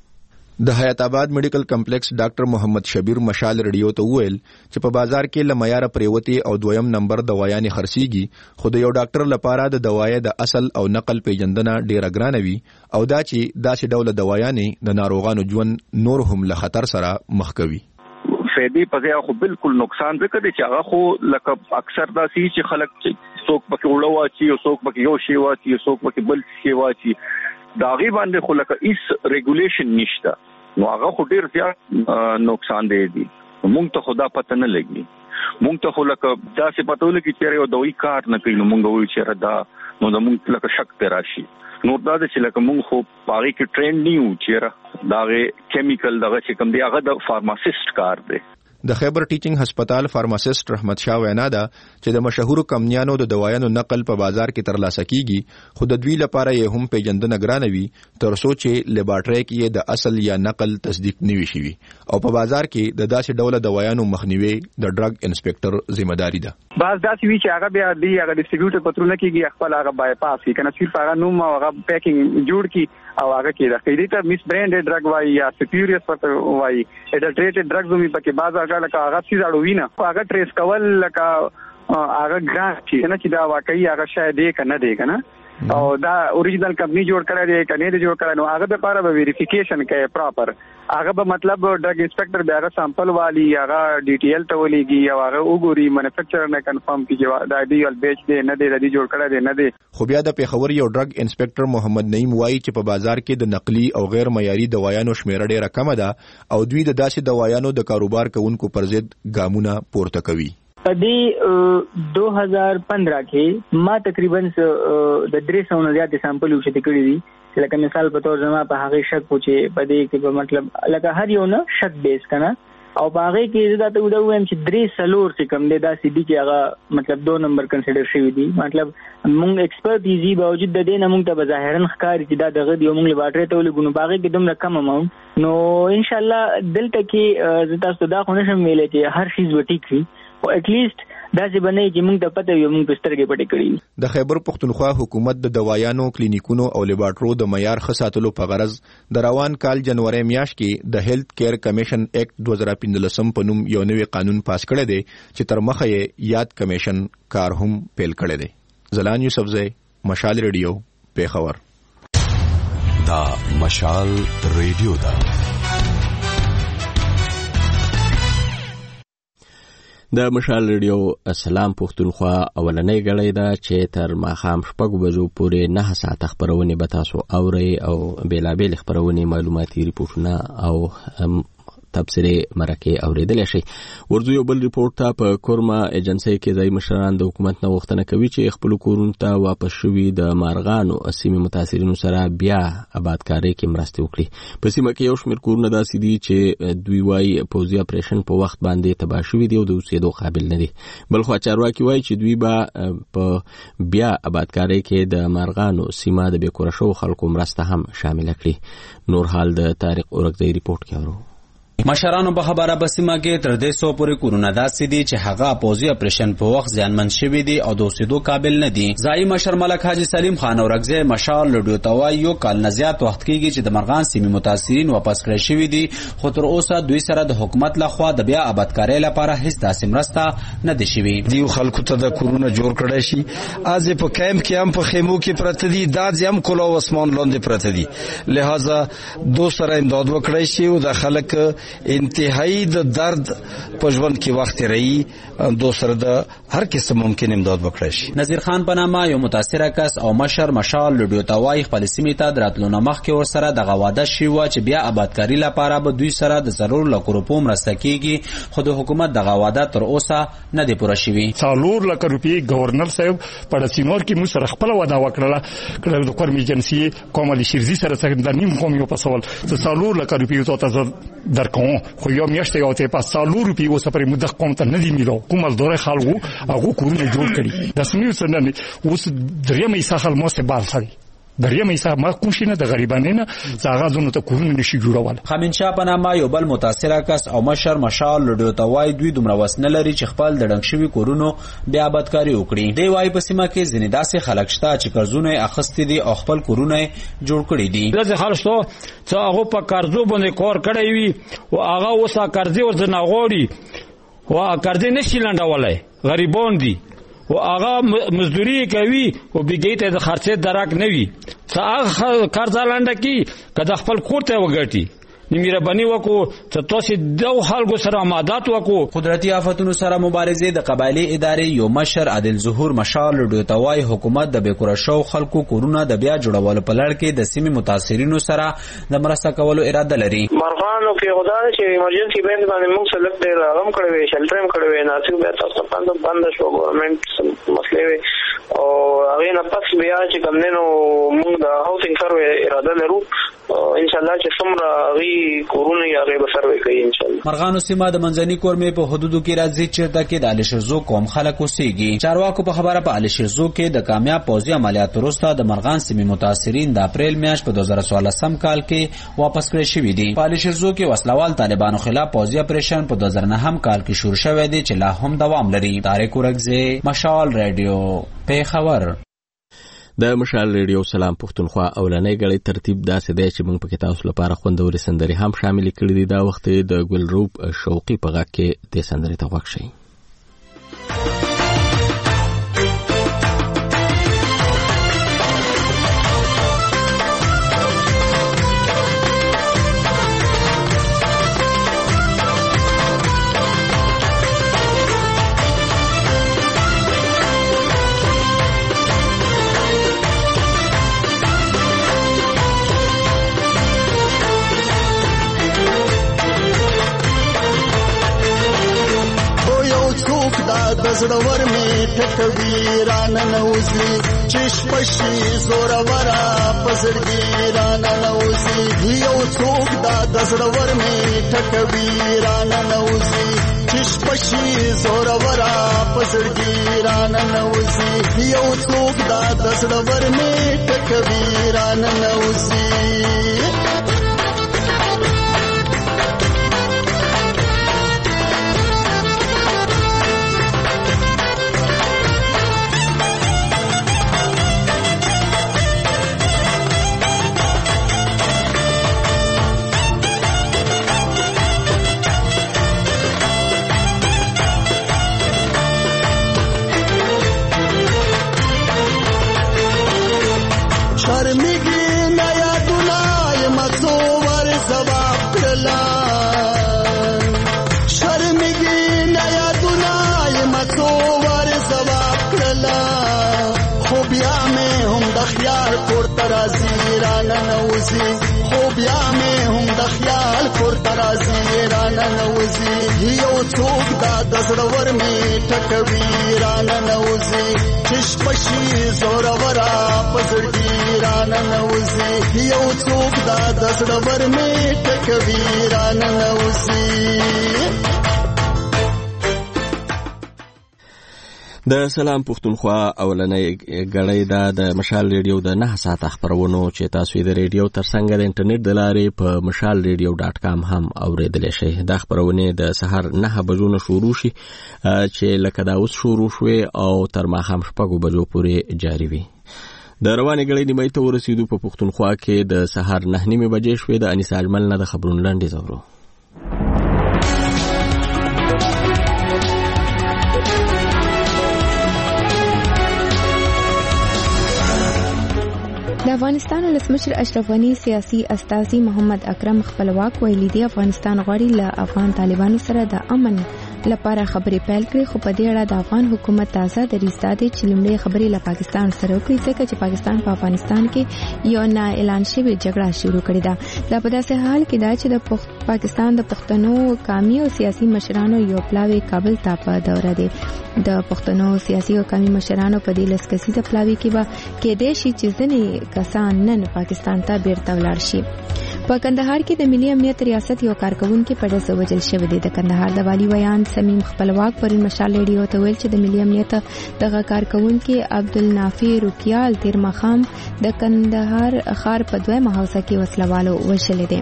د حیات آباد میډیکل کمپلیکس ډاکټر محمد شبیر مشال رډیو ته وویل چې په بازار کې لمعیار پریوتی او دویم نمبر دوايانې خرڅيږي خو د یو ډاکټر لپاره د دوايي د اصل او نقل پیژندنه ډیره ګرانه وي او دا چې داسې ډول دوايانې د ناروغانو ژوند نور هم له خطر سره مخ کوي. فیدی په ځای خو بالکل نقصان ځکه دی چې هغه خو لکه اکثر داسي چې خلک څوک پکې وړو واچي او څوک پکې یو شی واچي او څوک پکې بل شی واچي دا غي باندې خو لکه هیڅ ریګولیشن نشته نو هغه خو ډیر زیات نقصان دی دي مونږ ته خدا پته نه لګي مونږ ته خو لکه داسې پته ولګي چې یو دوی کار نه کوي نو مونږ وایو چې ردا نو د مونږ لکه شک ته راشي نو دا چې لکه مونږ خو پاره کې ټرند نیو چې دا کیمیکل دغه چې کوم دی هغه د فارماسیست کار دی. د خیبر ټیچینګ هسپتال فارماسیست رحمت شاه وینا ده چې د مشهور کمپنیانو د دوايانو نقل په بازار کې ترلاسه کیږي خو د دوی لپاره یې هم پیژندنه ګرانه وي تر څو چې لیبارټري کې د اصل یا نقل تصدیق نه وي شوی او په بازار کې د داسې ډول دوايانو مخنیوي د ډرګ انسپکټر ذمہ داری ده. باز داسې وی چې هغه بیا دی هغه ډیسټریبیوټر پترونه کېږي خپل هغه بای پاس کی کنه صرف هغه نوم او هغه پیکینګ جوړ کی او هغه کې د کېدی ته میس برانډ ډرګ وای یا سپیریس پټ وای اډلټریټډ ډرګز هم پکې باز هغه لکه هغه څه اړو وینه هغه ټریس کول لکه هغه ګران چې نه چې دا واقعي هغه شاید دی کنه دی کنه او دا اوریجنل کمپنی جوړ کړی دی کنه دی جوړ کړی نو هغه د لپاره به ویریفیکیشن کوي پراپر هغه به مطلب ډرګ انسپکټر به هغه سامپل والی هغه ډیټیل ته ولېږي او هغه وګوري مینوفیکچرر نه کنفرم کیږي دا دی ول بیچ دی نه دی د جوړ کړی دی نه دی. خو بیا د پیښور یو ډرګ انسپکټر محمد نعیم وایي چې په بازار کې د نقلي او غیر معیاري دوايانو شمیره ډیره کم ده او دوی د داسې دوايانو د کاروبار کوونکو پر ضد ګامونه پورته کوي. د دو هزار پندرہ کې ما تقریبا د درې سو نه زیات سامپل وشته کړی دي لکه مثال په تور زما په هغه شک پوښي په دې کې په مطلب لکه هر یو نه شک بیس کنه او په هغه کې زدا ته ودا وایم چې درې سلور چې کم دی دا سې دي کې هغه مطلب دو نمبر کنسیډر شوی دي مطلب مونږ ایکسپرت ایزي باوجود د دې نه مونږ ته ظاهرا ښکاري چې دا دغه دی مونږ لباټري ته ولګو نو باغې کې دومره کم اماونت نو ان شاء الله دلته کې زدا تاسو دا خو نشم ویلې چې هر شی به ټیک وي او اټ لیست دا چې باندې چې موږ ته پته وي موږ په سترګې پټې کړې. د خیبر پښتونخوا حکومت د دوايانو کلینیکونو او لیبارټرو د معیار ښه ساتلو په غرض د روان کال جنوري میاشت کې د هیلث کیر کمیشن ایکټ دوه زره پنځلس په نوم یو نوی قانون پاس کړی دی چې تر مخه یې یاد کمیشن کار هم پیل کړی دی. زلان یوسفزی مشال ریډیو پیښور. دا مشال ریډیو دا د مشال ریډیو سلام پښتونخوا اولنۍ غړې ده چې تر ماښام شپږ بجو پورې نه ساعت خبرونه به تاسو اورئ او بیلابیل خبرونه معلوماتي ریپورتونه او تبصرې مرکه اوریدل شي. ورځو یو بل ریپورت ته په کورما ایجنسی کې ځای مشران د حکومت نه غوښتنه کوي چې خپل کورونو ته واپس شوي د مارغانو سیمې متاثرینو سره بیا آبادکاري کې مرسته وکړي. په سیمه کې یو شمېر کورونه داسې دي چې دوی وايي پوځي اپریشن په وخت باندې تباه شوي دي او د اوسېدو قابل نه دي. بل خو چارواکي وايي چې دوی به په بیا آبادکاري کې د مارغانو سیمه د بې کوره شوو خلکو مرسته هم شامل کړي. نور حال د طارق اورکزی ریپورت کې اورو. مشرانو په خبره بسیمه کې تر دې سو پورې کورونه داسې دي چې هغه پوزي اپریشن په وخت ځانمن شوي دي او د اوسېدو قابل نه دي. ځایي مشر ملک حاجی سلیم خان اورکزی مشال لډیو توای یو کال نه زیات وخت کېږي چې د مرغان سیمې متاثرین واپس کړی شوي دي، خو تر اوسه دوی سره د حکومت لخوا د بیا آبادکارۍ لپاره هیڅ داسې مرسته نه دي شوي. دیو خلکو ته د کورونه جوړ کړی شي، از په کیمپ کې هم په خیمو کې پراته دي، دا ځم کولو اسمان لاندې پراته دي، لہذا دو سره امداد وکړی شي او د خلک انتهایی د درد په ژوند کې وخت رہی دو سره د هر قسم ممکن امداد وکړي شي. نذیر خان په نامه یو متاثره کس او مشر مشال لډیو توای خپل سیمې ته دراتلو نه مخکې ورسره د غواده شي و چې بیا آبادکاری لپاره به دوی سره د ضرور لکه روپو مرسته کیږي، خو د حکومت د غواده تر اوسه نه دی پوره شوی. څلور لک روپۍ گورنر صاحب په سینور کې موږ سره خپل وعده وکړه کله د قومي جنسي کومل شیرزي سره څنګه د نیم قومي په سوال څلور لک روپۍ ته درکوم، خو یو میاشته یو ته په څلور روپۍ اوسه پرې مدخ کوم ته نه دی میلو کومل دوره خلکو هغه کورونه جوړ کړي. د سمې سره اوس درې مې ساحل مو سه بال خري دریا مې صاحب ما کوم شي نه د غریبانو نه ځاغه زونه ته کورونه نشي جوړول. خامین شاه په نامه یو بل متاثره کس او مشر مشال لډیو توای دوی دومره وسنه لري چې خپل د ډنګ شوي کورونو بیا آبادکاري وکړي. دی وايي په سیمه کې ځینې داسې خلک شته چې قرضونه اخیستي دي او خپل کورونه جوړ کړي دي. دغه خلک چې هغه په قرضو باندې کار کړی وي او هغه اوسه قرضې ورته غوړي او قرضې نشي لنډولای، غریبان دي و آغا مزدوری کوي او بګیته د خرچې درک نه وي، څه هغه قرض لاندې کی کله خپل کور ته وګټي نیمه بنی وکړو چې تاسو د خلکو سره مدد وکړو. قدرتي آفتونو سره مبارزې د قبایلی ادارې یو مشر عادل ظهور مشال لډیو توای حکومت د بیکوره شو خلکو کورونه د بیا جوړولو په لړ کې د سیمې متاثرینو سره د مرسته کولو اراده لري. مرغانو کې خدای چې ایمرجنسي بند باندې موږ سلک ډیر رقم کړی وي، شلټر هم کړی وي، ناسک بیا تاسو باندې بند شو ګورنمنت مسلې وي او هغه نه پس بیا چې کمنو موږ د هاوسینګ سروې اراده لرو ان شاء الله چې څومره غي کورونه یا غي به سروې کوي ان شاء الله. مرغانو سیمه د منځني کورمې په حدودو کې راځي چې د کې د علشرزو قوم خلک اوسېږي. چارواکو په خبره په علشرزو کې د کامیاب پوځي عملیات وروسته د مرغان سیمې متاثرین د اپریل میاشت په دوه زره څوارلسم کال کې واپس کړی شوي دي. په علشرزو کې وسلوال طالبانو خلاف پوځي اپریشن په دوه زره نهم کال کې شروع شوی دی چې لا هم دوام لري. طارق اورکزی، مشال رادیو، پیښور. د مشال ریډیو سلام پښتونخوا اولنۍ غړي ترتیب داسې دی چې موږ پکې تاسو لپاره خوندوري سندري هم شامل کړي دي. دا وخت د ګلروب شوقي په غږ کې د سندري ته غوږ شئ. زړور می ټکوي ران نوزي چش پشي زور ورا پسړګي ران نوزي یو څوک دا زړور می ټکوي ران نوزي چش پشي زور ورا پسړګي ران نوزي یو څوک دا زړور می ټکوي ران نوزي. خو بیا مې هم د خیال کور ترازی رانه نوزی یو څوک دا د زړور می ټکوي رانه نوزي چش پشي زور ورا پزړګي رانه نوزي یو څوک دا د زړور می ټکوي رانه نوزي. د سلام پښتونخوا اولنۍ غړۍ دا د مشال ریډیو د نه ساعت خبرونو چې تاسو د ریډیو ترڅنګ د انټرنیټ د لارې په مشال ریډیو ډاټ کام هم اوریدلی شئ. دا خبرونه د سحر نه بجو نه شروع شي چې لکه دا اوس شروع شوي او تر ماښام شپږو بجو پورې جاری وي. د روانې غړۍ نیمایي ته ورسېدو. په پښتونخوا کې د سحر نه نیمې بجې شوې. د انیس اجمل نه د خبرونو لنډیز اورو. د افغانستان ولسمشر اشرف غني سیاسي استازي محمد اکرم خپلواک ویلي دی افغانستان غواړي له افغان طالبانو سره د امن لپاره خبرې پیل کړي، خو په دې اړه د افغان حکومت تازه دریځ دا دی چې لومړی خبرې له پاکستان سره وکړي ځکه چې پاکستان په افغانستان کې یو نه اعلان شوی جګړه شروع کړې ده. دا په داسې حال کې ده چې د پاکستان د پښتنو قومي او سیاسي مشرانو یو پلاوی کابل ته په دوره دی. د پښتنو سیاسي او قومي مشرانو په دې لس کسیزه پلاوی کې به کېدای شي چې ځینې کسان نن پاکستان ته بیرته ولاړ شي. په کندهار کې د ملي امنیت ریاست یو کارکونکو په ډزه وژل شوی دی. د کندهار د والی ویان سمیم خپلواک پر مشال ریډیو ته ویل چې د ملي امنیت دغه کارکونکو عبدالنافع روکیال تیر مخام د کندهار ښار په دویمه حوزه کې وسلوالو وژل دي.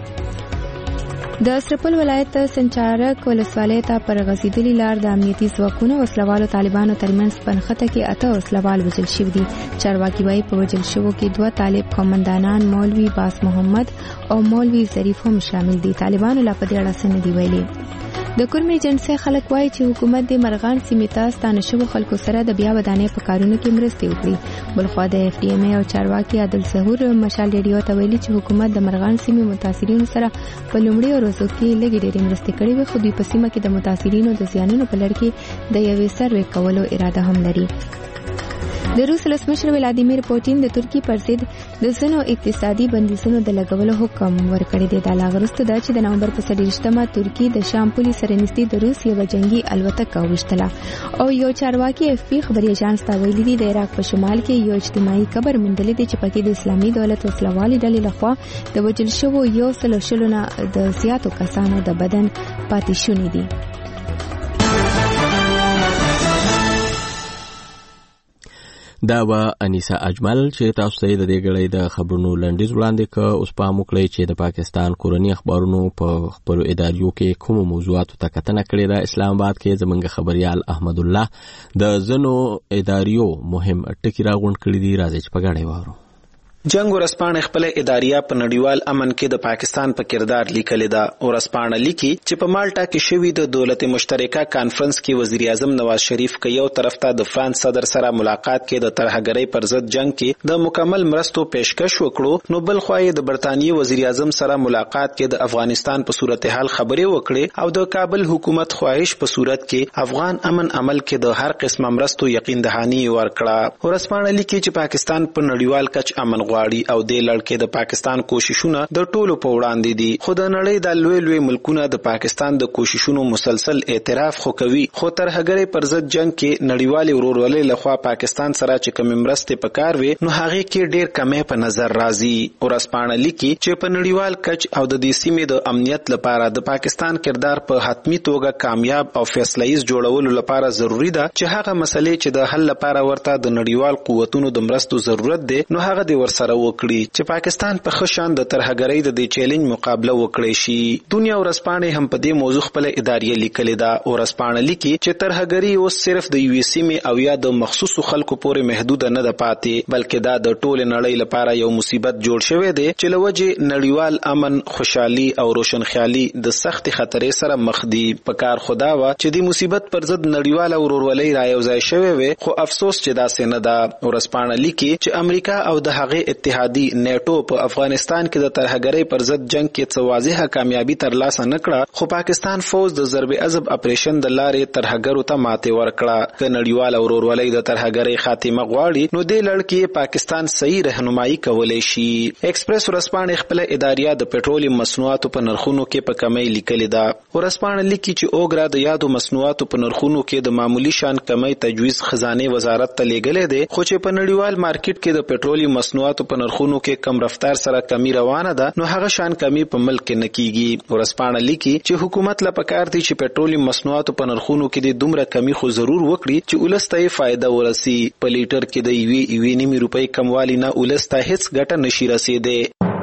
د سرپل ولایت سنچارک ولسوالۍ ته پر غزیدلی لار د امنیتي ځواکونو وسلوالو طالبانو ترمنځ پنخته کې اته وسلوال وژل شوي دي. چارواکي وايي په وژل شوو کې دوه طالب قومندانان مولوي باس محمد او مولوي ظریف هم شامل دي. طالبانو لا په دې اړه څه نه دي ویلي. د کورمې جنسي خلک وایي چې حکومت د مرغان سیمې ته ستانه شوو خلکو سره د بیا ودانۍ په کارونو کې مرستې وکړي. بلخوا د اف ډي ایم ای او چارواکي عادل ظهور مشال ریډیو ته ویلي چې حکومت د مرغان سیمې متاثرینو سره په لومړي ورځو کې لږې ډېرې مرستې کړې وي، خو دوی په سیمه کې د متاثرینو د زیانونو په لړ کې د یوې سروې کولو اراده هم لري. د روس ولسمشر ولادیمیر پوتین د ترکیې پر ضد د ځینو اقتصادي بندیزونو د لګولو حکم ورکړی دی. دا لا وروسته ده چې د نومبر په څلېرویشتمه ترکیې د شام پولې سره نږدې د روس یوه جنګي الوتکه وویشتله او یو چارواکي اف پي خبري اژانس ته ویلي دي د عراق په شمال کې یو اجتماعي قبر موندلی دی چې پکې د اسلامي دولت وسلوالې ډلې لخوا د وژل شوو یو سل شلو نه د زیاتو کسانو د بدن پاتې شوني دي. دا و انیسا اجمل چې تاسو ته د دې غړې د خبرونو لنډیز وړاندې ک. اوس په موکلې چې د پاکستان کورنی اخبارونو په خپل اداریو کې کوم موضوعات ته کتنه کړې ده. اسلام آباد کې زمونږ خبريال احمد الله د زنو اداریو مهم ټکی راغونډ کړی دی. راځي چې په غاړې وارو. جنگ ورسپانه خپل اداریه په نړیوال امن کې د پاکستان په کردار لیکل ده. ورسپانه لیکي چې په مالټا کې شوی د دولت مشترکه کانفرنس کې وزیر اعظم نواز شریف کې یو طرف ته د فرانس صدر سره ملاقات کې د ترهګرۍ پر ضد جنگ کې د مکمل مرستو پیشکش وکړو، نو بل خو د برتانیې وزیر اعظم سره ملاقات کې د افغانستان په صورتحال خبرې وکړي او د کابل حکومت خواهش په صورت کې افغان امن عمل کې د هر قسمه مرستو یقین دهانی ورکړه. ورسپانه لیکي چې پاکستان په نړیوال کچ امن غواړي او د لړکې د پاکستان کوششونه د ټولو په وړاندې دي، خو د نړۍ د لوی لوی ملکونه د پاکستان د کوششونو مسلسل اعتراف خو کوي، خو ترهګرۍ پر ضد جنگ کې نړیوال ورورولۍ لخوا پاکستان سره چې کوم مرستې پکار وي نو هغه کې ډېر کمې په نظر راځي. ورسپانه لیکي چې په نړیوال کچ او د دې سیمې د امنیت لپاره د پاکستان کردار په حتمی توګه کامیاب او فیصله‌ایز جوړولو لپاره ضروری ده چې هغه مسلې چې د حل لپاره ورته د نړیوال قوتونو د مرستو ضرورت دی نو هغه د ورسره وکړي چې پاکستان په خشان د ترهګرۍ د دې چیلنج مقابله وکړي شي. دنیا ورسپانه هم په دې موضوع خپل اداریه لیکلې ده. ورسپانه لیکي چې ترهګرۍ اوس صرف د یو سیمې او یا د مخصوصو خلکو پورې محدود نه ده پاتې، بلکې دا د ټول نړۍ لپاره یو مصیبت جوړ شوی دی چې لوجه نړیوال امن، خوشحالي او روشنخیالي د سخت خطرې سره مخ دي. په کار خدا وا چې د مصیبت پر ضد نړیوال ورورولۍ رايوځای شوی وي، خو افسوس چې دا څنګه ده. ورسپانه لیکي چې امریکا او د هغې اتحادی نیټو په افغانستان کې د ترهګرۍ پر ضد جنگ کې څه واضحه کامیابی ترلاسه نه کړه، خو پاکستان فوج د ضرب عضب اپریشن د لارې ترهګرو ته ماتې ورکړه. که نړیوال ورورولۍ د ترهګرۍ خاتمه غواړي نو دې لړ کې پاکستان صحیح رهنمایي کولی شي. ایکسپریس ورځپاڼې خپل اداریه د پټرولیم مصنوعاتو په نرخونو کې په کمی لیکلې ده. ورځپاڼه لیکي چې اوګرا د یادو مصنوعاتو په نرخونو کې د معمولی شان کمی تجویز خزانه وزارت ته لیږلی دی، خو چې په نړیوال مارکیټ کې د پټرولیم مصنوعاتو په نرخونو کې کم رفتار سره کمی روانه ده، نو هغه شان کمی په ملک کې نه کیږي. ورځپاڼه لیکي چې حکومت له پکار دی چې پټرولیم مصنوعاتو په نرخونو کې د دومره کمی خو ضرور وکړي چې ولس ته فائدہ ورسي. په لیټر کې د یوې یوې نیمې روپۍ کموالی نه ولس ته هیڅ ګټه نشي رسیدي.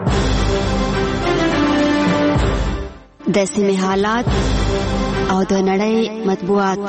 د سیمې حالات او د نړۍ مطبوعات.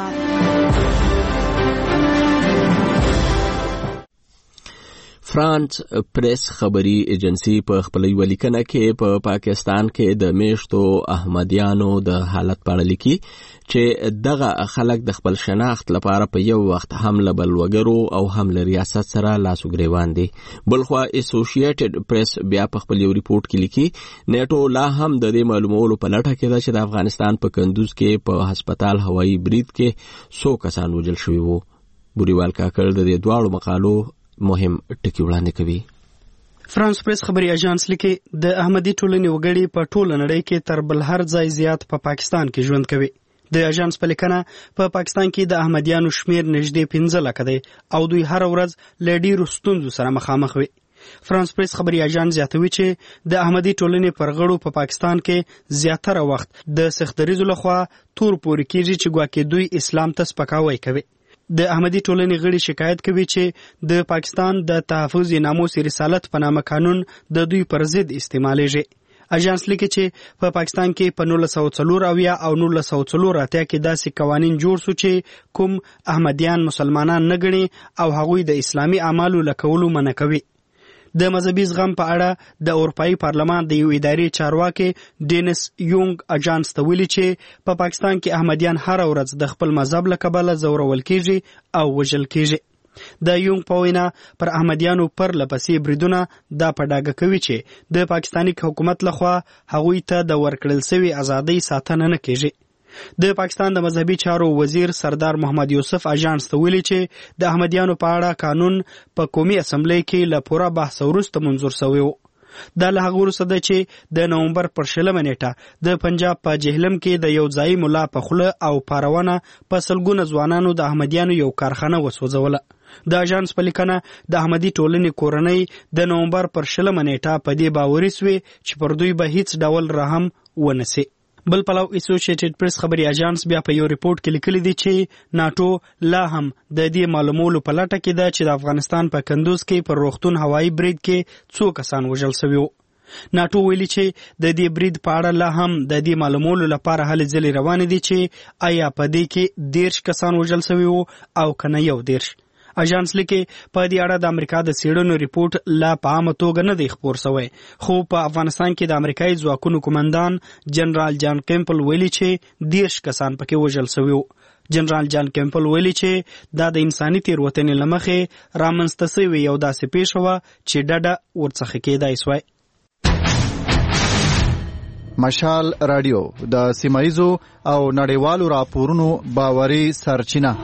فرانس پریس خبري ایجنسی په خپل ولیکنه کې په پا پاکستان کې د میشتو احمدیانو د حالت په اړه لیکي چې دغه خلک د خپل شناخت لپاره په یو وخت هم له بلوګرو او هم له ریاست سره لاس وګریوان دي. بلخوا اسوسییټډ پریس بیا په خپل یو ریپورت کې لیکي نیټو لا هم د دې معلومولو په لټه کې ده چې د افغانستان په کندوز کې په هسپتال هوایي برید کې څو کسان وژل شوي وو. بوریوال کاکړ د دې دواړو مقالو مهم ټکی وړاندې کوي. فرانس پریس خبري اژانس لیکي د احمدي ټولنې وګړي په ټوله نړۍ کې تر بل هر ځای زیات په پا پاکستان کې ژوند کوي. د اژانس په لیکنه په پا پاکستان کې د احمدیانو شمیر نږدې پنځه لکه دی او دوی هر ورځ له ډېرو ستونزو سره مخامخ وي. فرانس پریس خبري اژانس زیاتوي چې د احمدي ټولنې پر غړو په پا پاکستان کې زیاتره وخت د سختدریزو لخوا تور پورې کېږي چې ګواکې دوی اسلام ته سپکاوی کوي. د احمدي ټولنې غړي شکایت کوي چې د پاکستان د تحفظ ناموس رسالت په نامه قانون د دوی پر ضد استعمالیږي. اژانس لیکي چې په پاکستان کې په نولس سوه څلور اویا او نولس سوه څلور اتیا کې داسې قوانین جوړ سو چې کوم احمدیان مسلمانان نه ګڼي او هغوی د اسلامي اعمالو لکولو منع کوي. د مذهبي زغم په اړه د اروپایي پارلمان د یو اداري چارواکي ډینس یونګ اژانس ته ویلي چې په پا پاکستان کې احمدیان هر ورځ د خپل مذهب له کبله ځورول کیږي او وژل کیږي. د یونګ په وینا پر احمدیانو پر لپسې بریدونه دا په ډاګه کوي چې د پاکستاني حکومت لخوا هغوی ته د ورکړل شوی ازادۍ ساتنه نه کیږي. د پاکستان د مذهبي چارو وزیر سردار محمد یوسف اژانس ته ویلي چې د احمدیانو په اړه قانون په قومي اسمبلی کې له پوره بحث وروسته منظور شوی و. دا له هغه وروسته ده چې د نومبر پر شلمه نیټه د پنجاب په جهلم کې د یو ځایي ملا په خوله او پارونه په سلګونه ځوانانو د احمدیانو یو کارخانه وسوځوله. د اژانس په لیکنه د احمدي ټولنې کورنۍ د نومبر پر شلمه نیټه په دې باوري سوې چې پر دوی به هیڅ ډول رحم ونسي. بل پلو اسوسییټډ پریس خبري اژانس بیا په یو ریپورت کې لیکلي دي چې ناتو لا هم د دې معلومولو په لټه کې ده چې د افغانستان په کندوز کې پر روغتون هوایي برید کې څو کسان وژل شوي وو. ناتو ویلي چې د دې برید په اړه لا هم د دې معلومولو لپاره هلې ځلې روانې دي چې آیا په دې کې دیرش کسان وژل شوي وو او کنه یو دیرش. اژانس لیکي په دې اړه د امریکا د څېړنو ریپورت لا په عامه توګه نه دی خپور شوی، خو په افغانستان کې د امریکایي ځواکونو قومندان جنرال جان کیمپل ویلي چې دیرش کسان پکې وژل شوي وو. جنرال جان کیمپل ویلي چې دا د انساني تېروتنې له مخې رامنځته شوې یو داسې پیښه وه چې ډډه ورڅخه کېدای سوای. مشال رادیو د سیمایزو او نړیوالو راپورونو باوري سرچینه.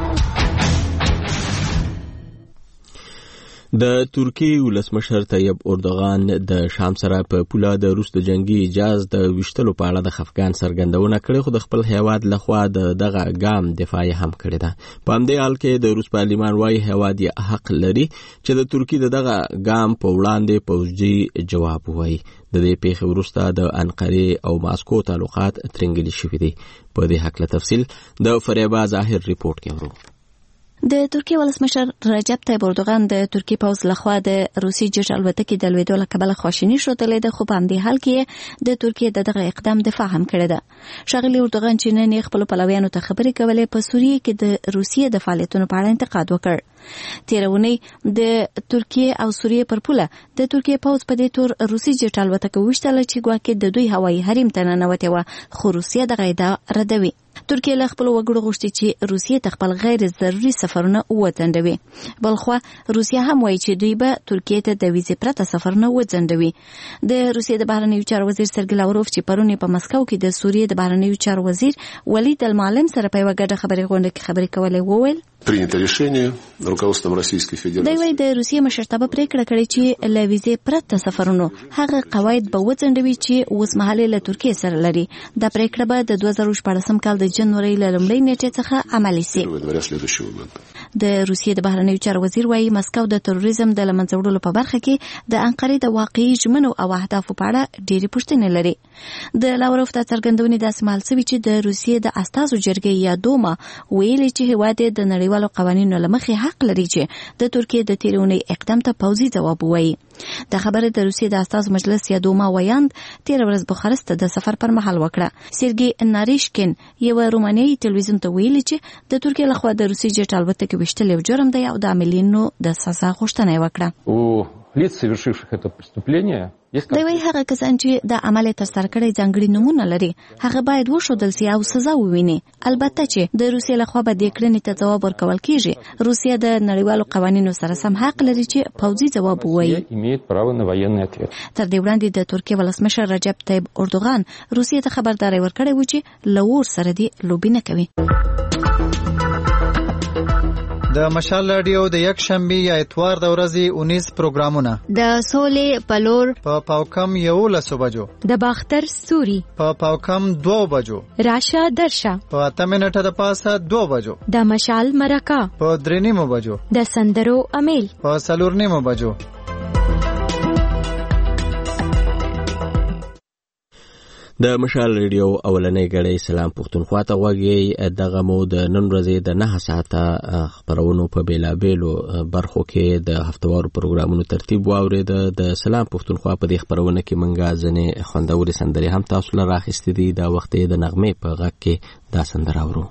د ترکیې ولسمشر طیب اردوغان د شام سره په پوله د روس د جنگي جهاز د ویشتلو په اړه د خفګان څرګندونه کړې، خو د خپل هیواد لخوا د دغه ګام دفاع هم کړې ده. په همدې حال کې د روس پارلمان وايي هیواد یې حق لري چې د ترکیې د دغه ګام په وړاندې پوځي جواب ووایي. د دې پیښې وروسته د انقرې او ماسکو تعلقات ترنګلي شوي دي. په دې هکله تفصیل د فریبا ظاهر ریپورت کې ورو. د ترکیې ولسمشر رجب طیب اردوغان د ترکیې پوځ لخوا د روسي جټ الوتکې د لوېدو له کبله خواشیني ښودلې ده، خو په همدې حال کې د ترکیې د دغه اقدام دفاع هم کړې ده. ښاغلي اردوغان چې نن یې خپلو پلویانو ته خبرې کولې په سوریې کې د روسیې د فعالیتونو په اړه انتقاد وکړ. تېره اونۍ د ترکیې او سوریې پر پوله د ترکیې پوځ په دې تور روسي جټ الوتکه وویشتله چې ګواکې د دوی هوایي حریم ته ننوتې وه، خو روسیه دغه ادعا ردوي. ترکیه له خپل وګړو غوښتي چې روسیې ته خپل غیر ضروري سفرونه وځنډوي. بلخوا روسیه هم وایي چې دوی به ترکیه ته د ویزې پرته سفرونه وځنډوي. د روسیې د بهرنیو چارو وزیر سرګی لاوروف چې پرون په مسکو کې د سوریې د بهرنیو چارو وزیر ولید المعلم سره په یوه ګډه خبري غونډه کې خبرې کولې وویل принято решение руководством Российской Федерации. دوی وایي د روسیې مشرتابه پریکړه کړې چې له ویزې پرته سفرونو هغه قواعد به وځنډوي چې اوس مهال له ترکیې سره لري. دا پریکړه به د دوه زره شپږم کال د جنوري له لومړۍ نیټې څخه عملي شي. د روسیې د بهرنیو چارو وزیر وایي مسکو د تروریزم د لمنځه وړلو په برخه کې د انقرې د واقعي ژمنو او اهدافو په اړه ډېرې پوښتنې لري. د لاوروف د څرګندونې داسې مهال شوي چې د روسیې د استازو جرګې یا دوما ویلي چې هېواد یې د نړۍ والو قوانینو له مخې حق لري چې د ترکیې د تېرې اونۍ اقدام ته پوځي ځواب ووایي. د خبره د روسیې د استازو مجلس یا دوما ویاند تېره ورځ بخارست ته د سفر پر مهال وکړه. سرګي ناریشکین یوه رومانیایي تلویزیون ته ویلي چې د ترکیې لخوا د روسیې جټ الوتکې ویشتل یو جرم دی او د عاملینو د سزا غوښتنه یې وکړه. лиц, совершивших это преступление, دوی وایي هغه کسان چې د عمل ترسره کړي ځانګړي نمونه لري هغه باید وښودل سي او سزا وویني. البته چې د روسیې لخوا به دې کړنې ته ځواب ورکول کیږي. روسیه د نړیوالو قوانینو سره سم حق لري چې پوځي ځواب ووایي. تر دې وړاندې د ترکیې ولسمشر رجب طیب اردوغان روسیې ته خبرداری ورکړی و چې له اور سره دې لوبې نه کوي. د مشال رادیو د یک شنبه یا اتوار د ورځې اونیز پروګرامونه د سولې پلور په پاوکم یولسو بجو، د باختر سوري په پاوکم دو بجو، راشه درشه په اته منټه د پاسه دو بجو، د مشال مرکه په درې نیمو بجو، د سندرو امیل په څلور نیمو بجو. د مشال ریډیو اولنۍ غړې سلام پښتونخوا ته غوږی. دغه مو د نن ورځې د نه ساعته خبرونو په بیلابیلو برخو کې د هفتوارو پروګرامونو ترتیب واورید. د سلام پښتونخوا په دې خبرونه کې منګه ځنې خوندوري سندرې هم تاسو لپاره راخستې دي. دا وخت د نغمې په غږ کې دا سندره اورو.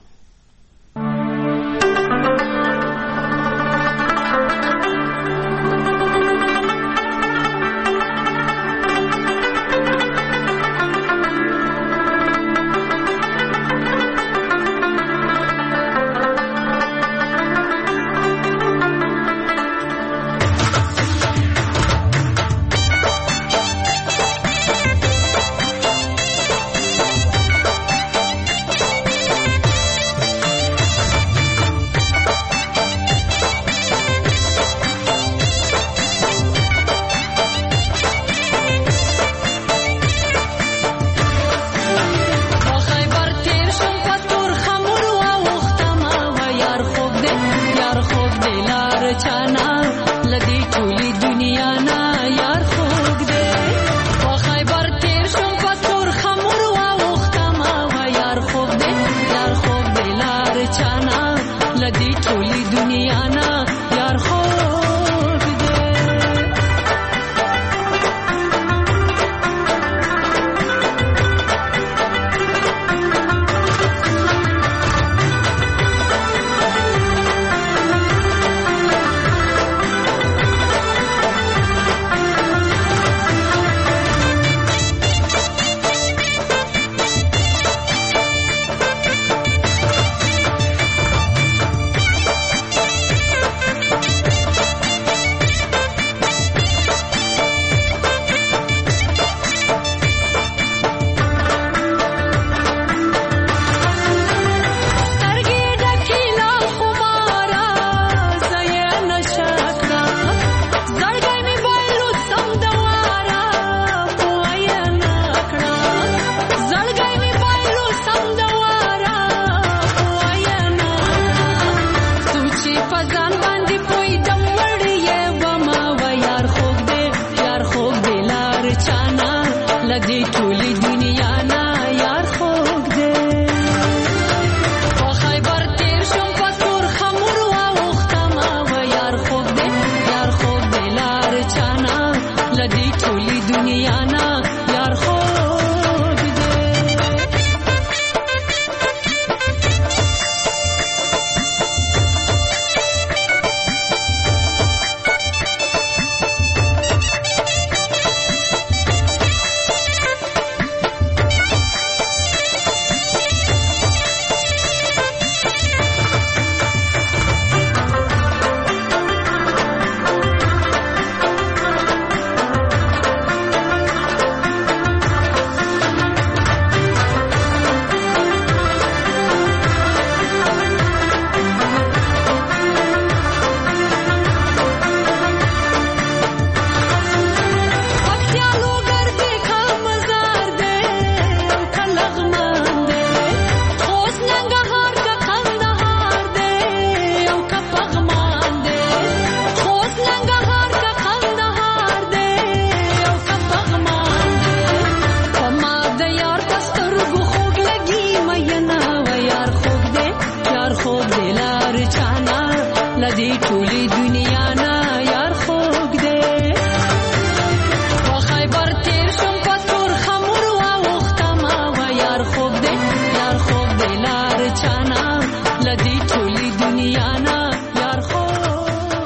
لدی ټولې دنیا نه یار خوږ دی په خیبر تیر شم په تور خمور واوښتم و یار خوږ دی یار خوږ دی لار چانا لدی ټولې دنیا نه یار خوږ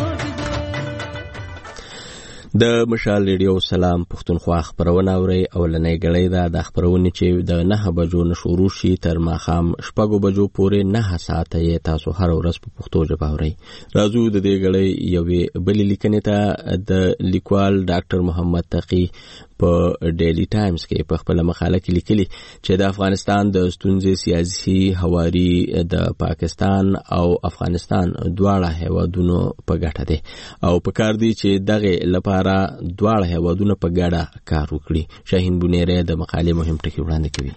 د مشال ریډیو سلام پښتونخوا خبرونه اوري اولنۍ غړې ده د خبرونه چې د نه بجو نه شروع شي تر ماخام شپږو بجو پورې نه ساعته یې تاسو هر ورځ په پښتو ژبه اوري. راځو د دې غړې یوې بلې لیکنې ته د لیکوال ډاکټر محمد تقی په ډیلی ټایمز کې په خپل مقاله کې لیکلي چې د افغانستان د ستونزې سیاسي حواري د پاکستان او افغانستان دواړه هیوادونو په ګټه دي او په کار دي چې دغه لپاره دواړه هیوادونه په ګډه کار وکړي. شاهین بونیره د مقالې مهم ټکي وړاندې کوي.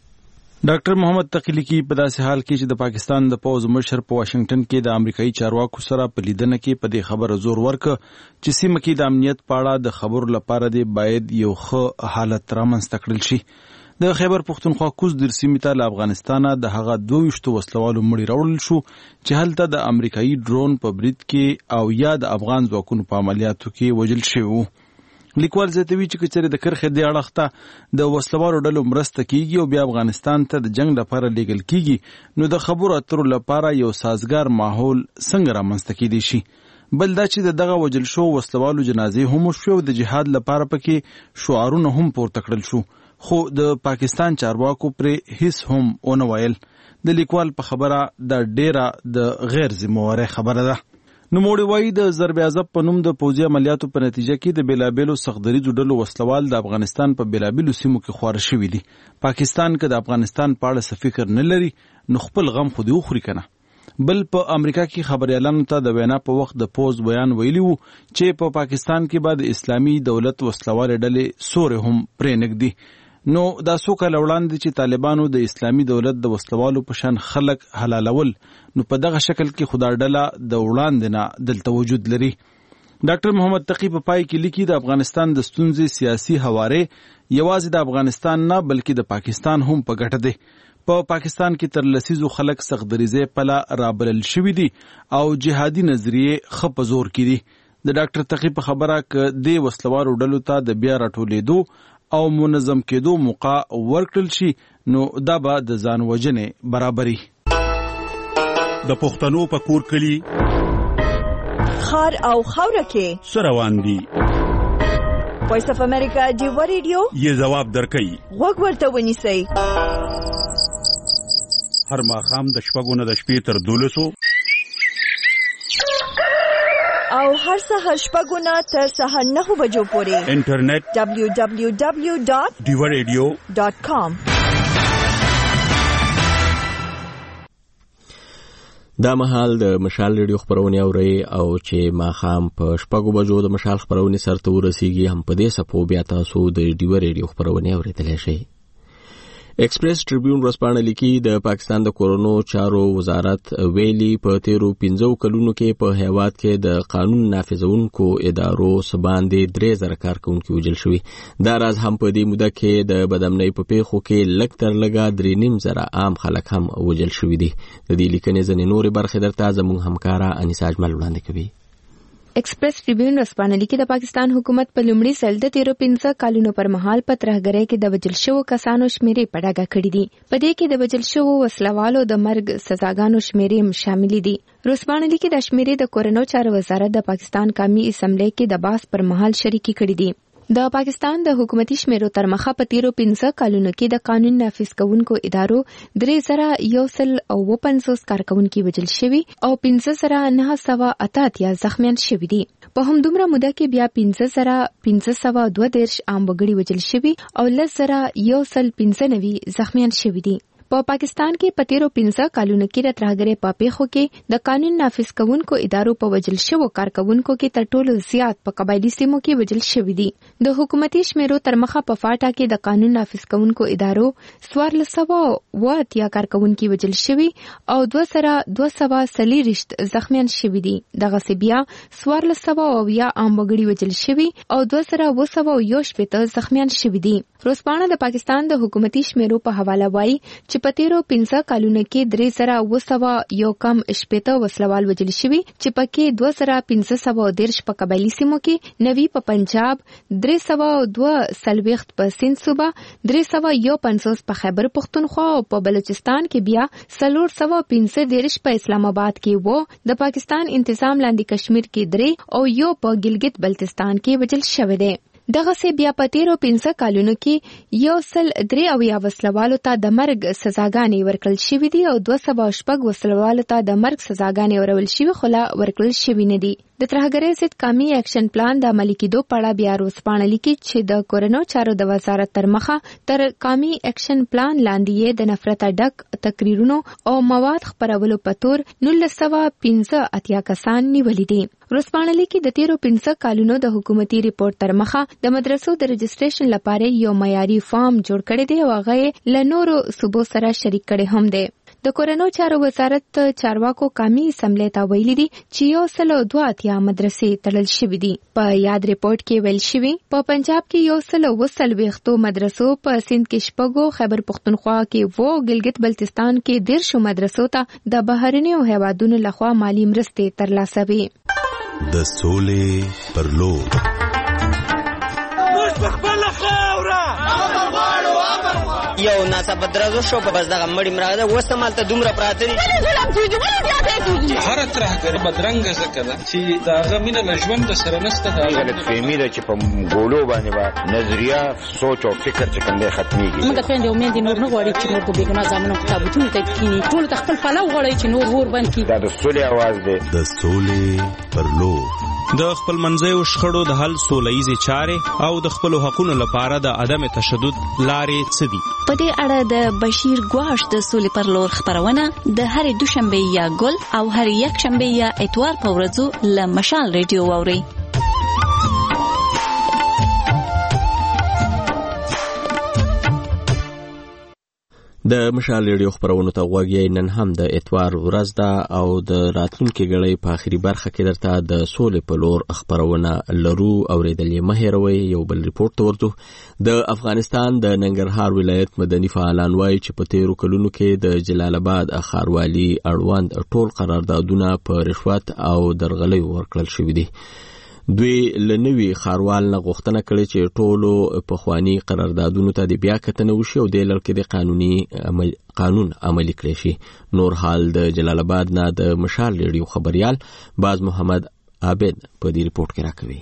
ډاکټر محمد تقی لیکي په داسې حال کې چې د پاکستان د پوز مشر په واشنگټن کې د امریکایي چارواکو سره په لیدنه کې په دې خبره زور ورکړ چې سیمه کې د امنیت په اړه د خبرو لپاره دی باید یو ښه حالت رامنځته کړل شي. د خیبر پښتونخوا کوز در سیمې ته له افغانستانه د هغه دوه ویشتو وسلوالو مړي راوړل شو چې هلته د امریکایي ډرون په برید کې او یا د افغان ځواکونو په عملیاتو کې وژل شوي وو. لیکوال زیاتوي چې کچره د کرخې د اړخ ته د وسلوالو ډلو مرسته کیږي او بیا افغانستان ته د جنگ لپاره لیږل کیږي نو د خبرو اترو لپاره یو سازګار ماحول څنګه رامنځته کیدی شي. بل دا چې دغه وجل شو وسلوالو جنازې هم شو د جهاد لپاره پکې شعارونه هم پورته کړل شو خو د پاکستان چارواکو پر هیڅ هم اون ویل. د لیکوال په خبره د ډیره د غیر ذمہواره خبره ده. نو موړي وایي د ضرب اعظم په نوم د پوځي عملیاتو په نتیجه کې د بیلابیلو سختدریځو ډلو وسلوال د افغانستان په بیلابیلو سیمو کې خوار شوي دي. پاکستان که د افغانستان په اړه څه فکر نه لري نو خپل غم خو دې وخوري کنه. بل په امریکا کې خبريالانو ته د وینا په وخت د پوز بیان ویلی وو چې په پا پاکستان کې بعد اسلامي دولت وسلوال ډلې سورې هم پرې نږدې. نو دا څو کاله وړاندې چې طالبانو د اسلامي دولت د وسلوالو په شان خلک حلالول نو په دغه شکل کې خدا ډله د وړاندې نه دلته وجود لري. ډاکټر محمد تقی په پای کې لیکي د افغانستان د ستونزې سیاسي حواره یوازې د افغانستان نه بلکې د پاکستان هم په ګټه ده. په پا پاکستان کې تر لسیزو خلک سختدریزه پلا رابلل شوی دي او جهادي نظریه خپ زور کړي. د ډاکټر تقی په خبره ک د وسلوالو ډلو ته د بیا راټولېدو او منظم کېدو موقع ورکړل شي نو دا به د ځان وژنې برابري. د پښتنو په کور کلی خار او خوره کې سروان دي. وایس اف امریکا دیو ریډیو یې جواب درکړي. وګ ورته ونیسئ. هر ماښام د شپږو نه د شپې تر دولسو او هر سهار شپږو نه تر سهار نهو بجو پورې انټرنیټ دبلیو دبلیو دبلیو ډاټ دیو ریډیو ډاټ کام. دا مهال د مشال ریډیو خبرونه اوري او چې ماخام په شپږو بجو د مشال خبرونه سرته ورسیږي هم په دې سپو بیا تاسو د دیو ریډیو خبرونه اورېدلی شئ. ایکسپریس ټریبیون ورځپاڼه لیکي د پاکستان د کورونو چارو وزارت ویلي په تیرو پنځو کلونو کې په هیواد کې د قانون نافذونکو ادارو سباندې درې زره کارکونکي وژل شوي. دا راز هم په دې موده کې د بدامنۍ په پیښو کې لږ تر لږه درې نیم زره عام خلک هم وژل شوي دي. د دې لیکنې ځینې نورې برخې درته زموږ همکاره انیسا اجمل وړاندې کوي. ایکسپریس ټریبیون ورځپاڼه لیکي د پاکستان حکومت په لومړي ځل د تیرو پنځه کلونو پر مهال په ترهګرۍ کې د وژل شوو کسانو شمیرې په ډاګه کړې دي. په دې کې د وژل شوو وسلوالو د مرګ سزاګانو شمیرې هم شامل دي. ورځپاڼه لیکي د شمیرې د کورونو چارو وزارت د پاکستان قومي اسمبلی کې د بحث پر مهال شریکي کړې دي. د پاکستان د حکومتي شمیرو تر مخه په تیرو پنځه کلونو کې د قانون نافذ کوونکو ادارو درې زره یو سل او پنځوس کارکونکي وژل شوي او پنځه زره نه سوه اته اتیا زخمیان شوي دي. په همدومره موده کې بیا پنځه زره پنځه سوه دوه دېرش عام وګړي وژل شوي او لس زره یو سل پنځه نوي زخمیان شوي دي. په پاکستان کې په تیرو پنځه کلونو کې د ترهګرۍ په پیښو کې د قانون نافذ کوونکو ادارو په وژل شوو کارکونکو کې تر ټولو زیات په قبایلي سیمو کې وژل شوي دي. د حکومتي شمیرو تر مخه په فاټا کې د قانون نافذ کوونکو ادارو څوارلس سوه اوه اتیا کارکونکي وژل شوي او دوه زره دوه سوه څلېرویشت زخمیان شوي دي. دغسې بیا څوارلس سوه اویا عام وګړي وژل شوي او دوه زره اوه سوه یو شپېته زخمیان شوي دي. ورځپاڼه د پاکستان د حکومتي شمیرو په حواله وایي چې چې په تیرو پنځه کلونو کې درې زره اوه سوه یو کم شپېته وسلوال وژل شوي چې پکې دوه زره پنځه سوه دېرش په قبایلي سیمو کې، نوي په پنجاب، درې سوه دوه څلوېښت په سند صوبه، درې سوه یو پنځوس په خیبر پښتونخوا او په بلوچستان کې بیا څلور سوه پنځه دېرش په اسلام آباد کې وو. د پاکستان انتظام لاندې کشمیر کې درې او یو په ګلګت بلتستان کې وژل شوی دی. دغسې بیا په تیرو پنځه کلونو کې یو سل درې اویا وسلوالو ته د مرګ سزاګانې ورکړل شوې دي او دوه سوه شپږ وسلوالو ته د مرګ سزاګانې ورول شوې خو لا ورکړل شوې نه دي. د ترهګرۍ ضد قومي اکشن پلان د عملي کېدو په اړه بیا ورځپاڼه لیکي چې د کورنیو چارو د وزارت تر مخه تر قومي اکشن پلان لاندې یې د نفرت ډک تقریرونو او مواد خپرولو په تور نولس سوه پنځه اتیا کسان نیولي دي. ورځپاڼه لیکي د تیرو پنځه کلونو د حکومتي ریپورت تر مخه د مدرسو د رجسټریشن لپاره یو معیاري فارم جوړ کړی دی او هغه یې له نورو صوبو سره شریک کړی هم دی. د کورنیو چارو وزارت چارواکو قومي اسمبلی ته ویلي دي چې یو سل دوه اتیا مدرسې تړل شوې دي. په یاد ریپورت کې ویل شوي په پنجاب کې یو سل اوه څلوېښتو مدرسو، په سند کې شپږو، خیبر پښتونخوا کې وو، ګلګت بلتستان کې دېرشو مدرسو ته د بهرنیو هیوادونو لخوا مالي مرستې ترلاسه وي. د سولې پر لور یو ناڅاپه درزو شو په بس دغه مړی مراده وسته مالته دومره پراته دي هر ترهګر بدرنګه ځکه ده چې د هغه مینه له ژوند سره نشته. دا غلطفهمي ده چې په ګولو باندې به نظریه سوچ او فکر چې کوم دی ختمېږي. موږ خویندې او میندې نور نه غواړي چې نور په بېګناه زامنو تابوتونو ته کښېني، ټولو ته خپل پلو غواړي چې نور اور بند کړي. دا د سولې اواز دی. د سولې پر لور د خپل منځیو شخړو د حل سولهییزې چارې او د خپلو حقونو لپاره د عدم تشدد لارې څه دي؟ په دې اړه د بشیر ګواش د سولې پر لور خپرونه د هرې دوشنبې یا ګل او هرې یکشنبې یا اتوار په ورځو له مشال ریډیو واورئ. د مشال ریډیو خبرونو ته غوږ یې. نن هم د اتوار ورځ ده او د راتلونکي ګړۍ په آخري برخه کې درته د سولې په لور خبرونه لرو. اورېدل یې مه هېروئ. یو بل ریپورټ ته ورځو. د افغانستان د ننګرهار ولایت مدني فعالان وایي چې په تیرو کلونو کې د جلال آباد ښاروالي اړوند ټول قراردادونه په رشوت او درغلیو ورکړل شوي دي. دوی له نوي ښاروال نه غوښتنه کړې چې ټولو پخواني قراردادونو ته د بیا کتنه وشي او د لړ کې د قانوني عمل قانون عملي کړی شي. نور حال د جلال آباد نه د مشال ریډیو خبريال باز محمد عابد په دې ریپورت کې راکوي.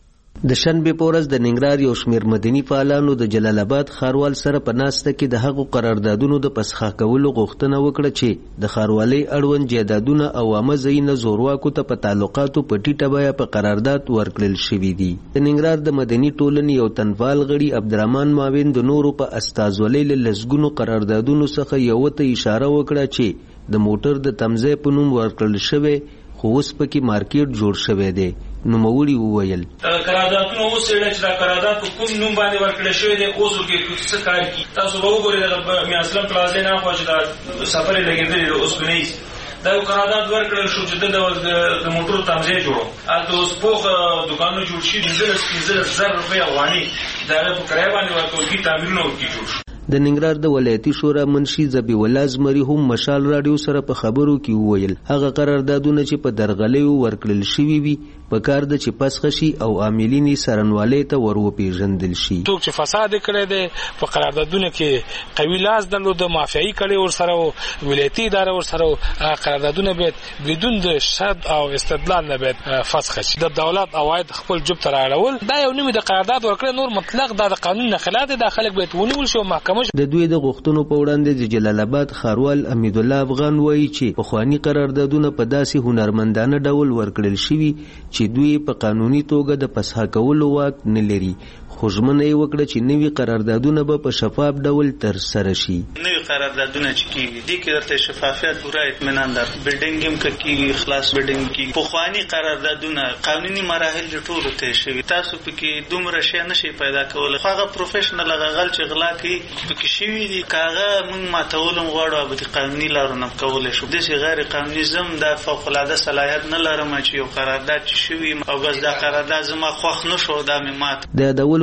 د شنبې په ورځ د ننګرهار یو شمېر مدني فعالانو د جلال آباد ښاروال سره په ناسته کې د هغو قراردادونو د پسخا کولو غوښتنه وکړه چې د ښاروالۍ اړوند جایدادونه او عامه ځایونه زورواکو ته په تعلقاتو په ټیټه بیه په قرارداد ورکړل شوي دي. د ننګرهار د مدني ټولنې یو تنفعال غړي عبدالرحمن معاون د نورو په استازولۍ له لسګونو قراردادونو څخه یو ته اشاره وکړه چې د موټر د تمځای په نوم ورکړل شوی خو اوس پکې مارکیټ جوړ شوی دی. نوموړي وویل قراردادونه اوس چې دا قرارداد په کوم نوم باندې ورکړل شوی دی اوس ورکې څه کار کوي. تاسو به وګورئ د میاسلم پلازې نه خوا چې دا سفر یې لګېدلی دی اوسپنیز دا یو قرارداد ورکړل شو چې د موټرو تمځای جوړو هلته اوس پوخ دوکانونه جوړ شي پنځلس پنځلس زره روپۍ افغاني د هغه په کرایه باندې ورکول کېږي تعمیرونه ورکې جوړ شو. د ننګرهار د ولایتي شورا منشي ذبیح الله زمري هم مشال راډیو سره په خبرو کې وویل هغه قراردادونه چې په درغلیو ورکړل شوي وي په کار ده چې پسخه شي او عاملین یې څارنوالۍ ته ور وپېژندل شي. څوک چې فساد یې کړی دی په قراردادونو کې قوي لاس درلوده، مافیایي کړې ورسره و، ولایتي اداره ورسره و، هغه قراردادونه باید بدون د شرط او استدلال نه باید فسخه شي. د دولت عواید خپل جوب ته رااړول دا یو نومې د قرارداد ورکړی نور مطلق دا د قانون نه خلاف دی. دا خلک باید ونیول شي او محکمه. د دوی د غوښتنو په وړاندې د جلال آباد ښاروال حمید الله افغان وایي چې پخواني قراردادونه په داسې هنرمندانه ډول ورکړل شوي چې دوی په قانوني توګه د پسخه کولو واک نه لري. خو ژمنه یې وکړه چې نوي قراردادونه به په شفاف ډول ترسره شي. نوي قراردادونه چې کېږي دې کې درته شفافیت پوره اطمینان در بلډینګ هم که کېږي خلاص بلډینګ کېږي. پخواني قراردادونه قانوني مراحل ټولو طی شوي، تاسو پکې دومره شی نشئ پیدا کولی. خو هغه پروفیشنل هغه غل چې غلا کوي پکې شوي دي که هغه موږ ماتول هم غواړو او د قانوني لارو نه کولی شو. داسې غیر قانوني زه هم دا فوقالعاده صلاحیت نه لرم چې یو قرارداد چې شوي او بس دا قرارداد زما خوښ نه شو دا مې مات. د یادولو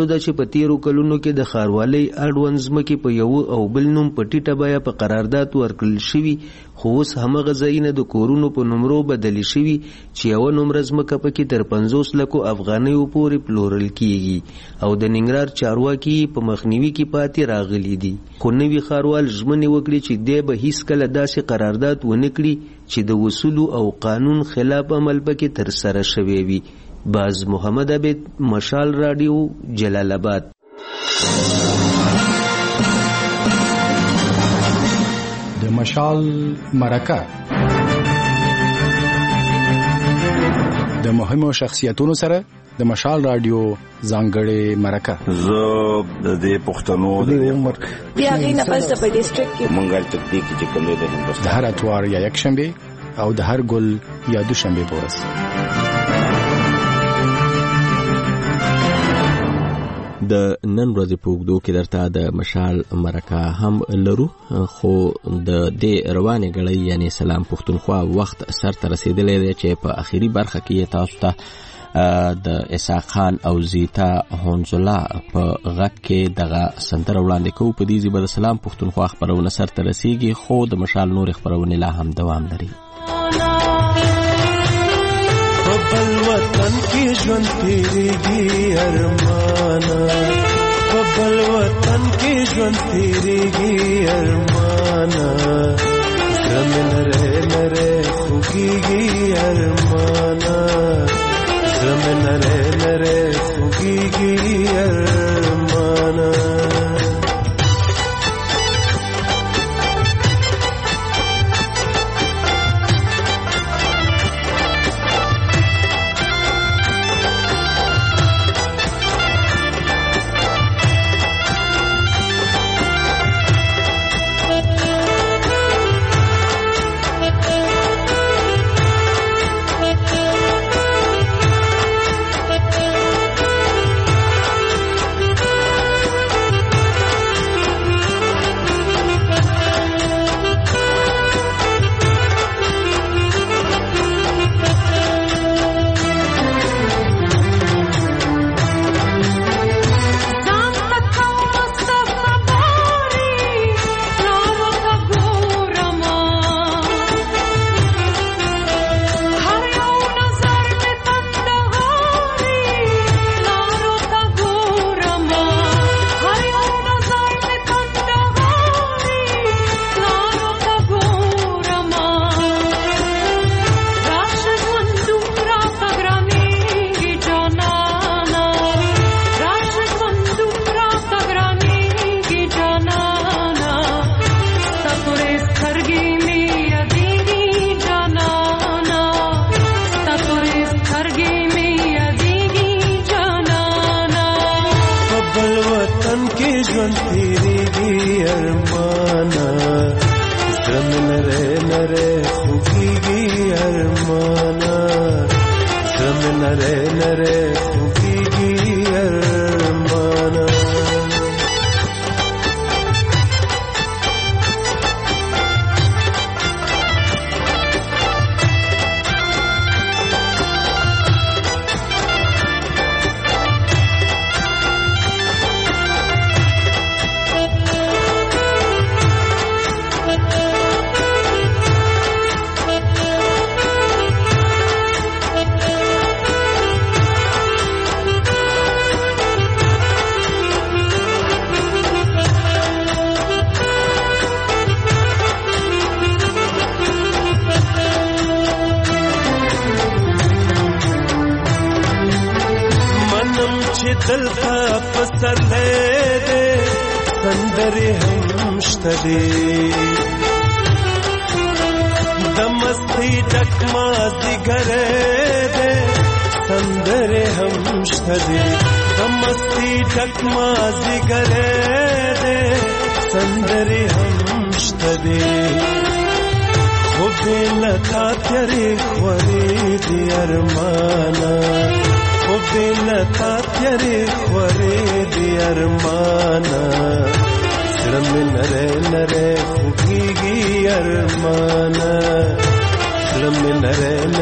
معلومه ده چې په تیرو کلونو کې د ښاروالۍ اړوند ځمکې په یو او بل نوم په ټیټه بیه په قرارداد ورکړل شوي، خو اوس همغه ځایونه د کورونو په نمرو بدلې شوي چې یوه نمره ځمکه پکې تر پنځوس لکو افغانیو پورې پلورل کیږي او د ننګرهار چارواکي په مخنیوي کې پاتې راغلي دي. خو نوي ښاروال ژمنې وکړي چې دی به هیڅکله داسې قرارداد ونه کړي چې د اصولو او قانون خلاف عمل پکې ترسره شوی وي. باز محمد عبید، مشال رادیو، جلال آباد. د مشال مرکه د مهمو شخصیتونو سره د مشال رادیو ځانګړې مرکه. زه د دې پښتنو د عمر بیا غي نه پس په ډیسټریکټ کې مونږه تطبیق چې کوم دی د هندوستان د هر اتوار یا یک شنبه او د هر ګل یا دوشنبه په ورځ. د نن ورځې په اوږدو کې درته د مشال مرکه هم لرو، خو د دې روانې ګړۍ یعنی سلام پښتونخوا وخت سرته رسیدلی دی چې په اخري برخه کې تاسو ته د اسحاق خان او زیتا هونزولا په غږ کې دغه سندره وړاندې کوو. په دې ژبه د سلام پښتونخوا خپرونه سرته رسیږي، خو د مشال نور خپرونې لا هم دوام لري. بل وطن کی ژوند تیریږي ارمانا، بل وطن کی ژوند تیریږي ارمانا، زم نره نره خوږیږي ارمانا، زم نره نره خوږیږي ارمانا.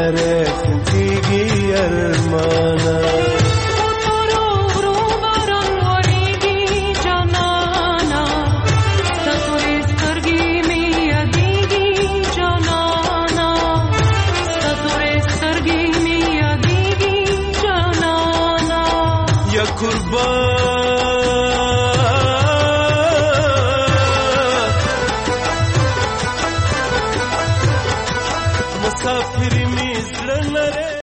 ارمانا یا قربان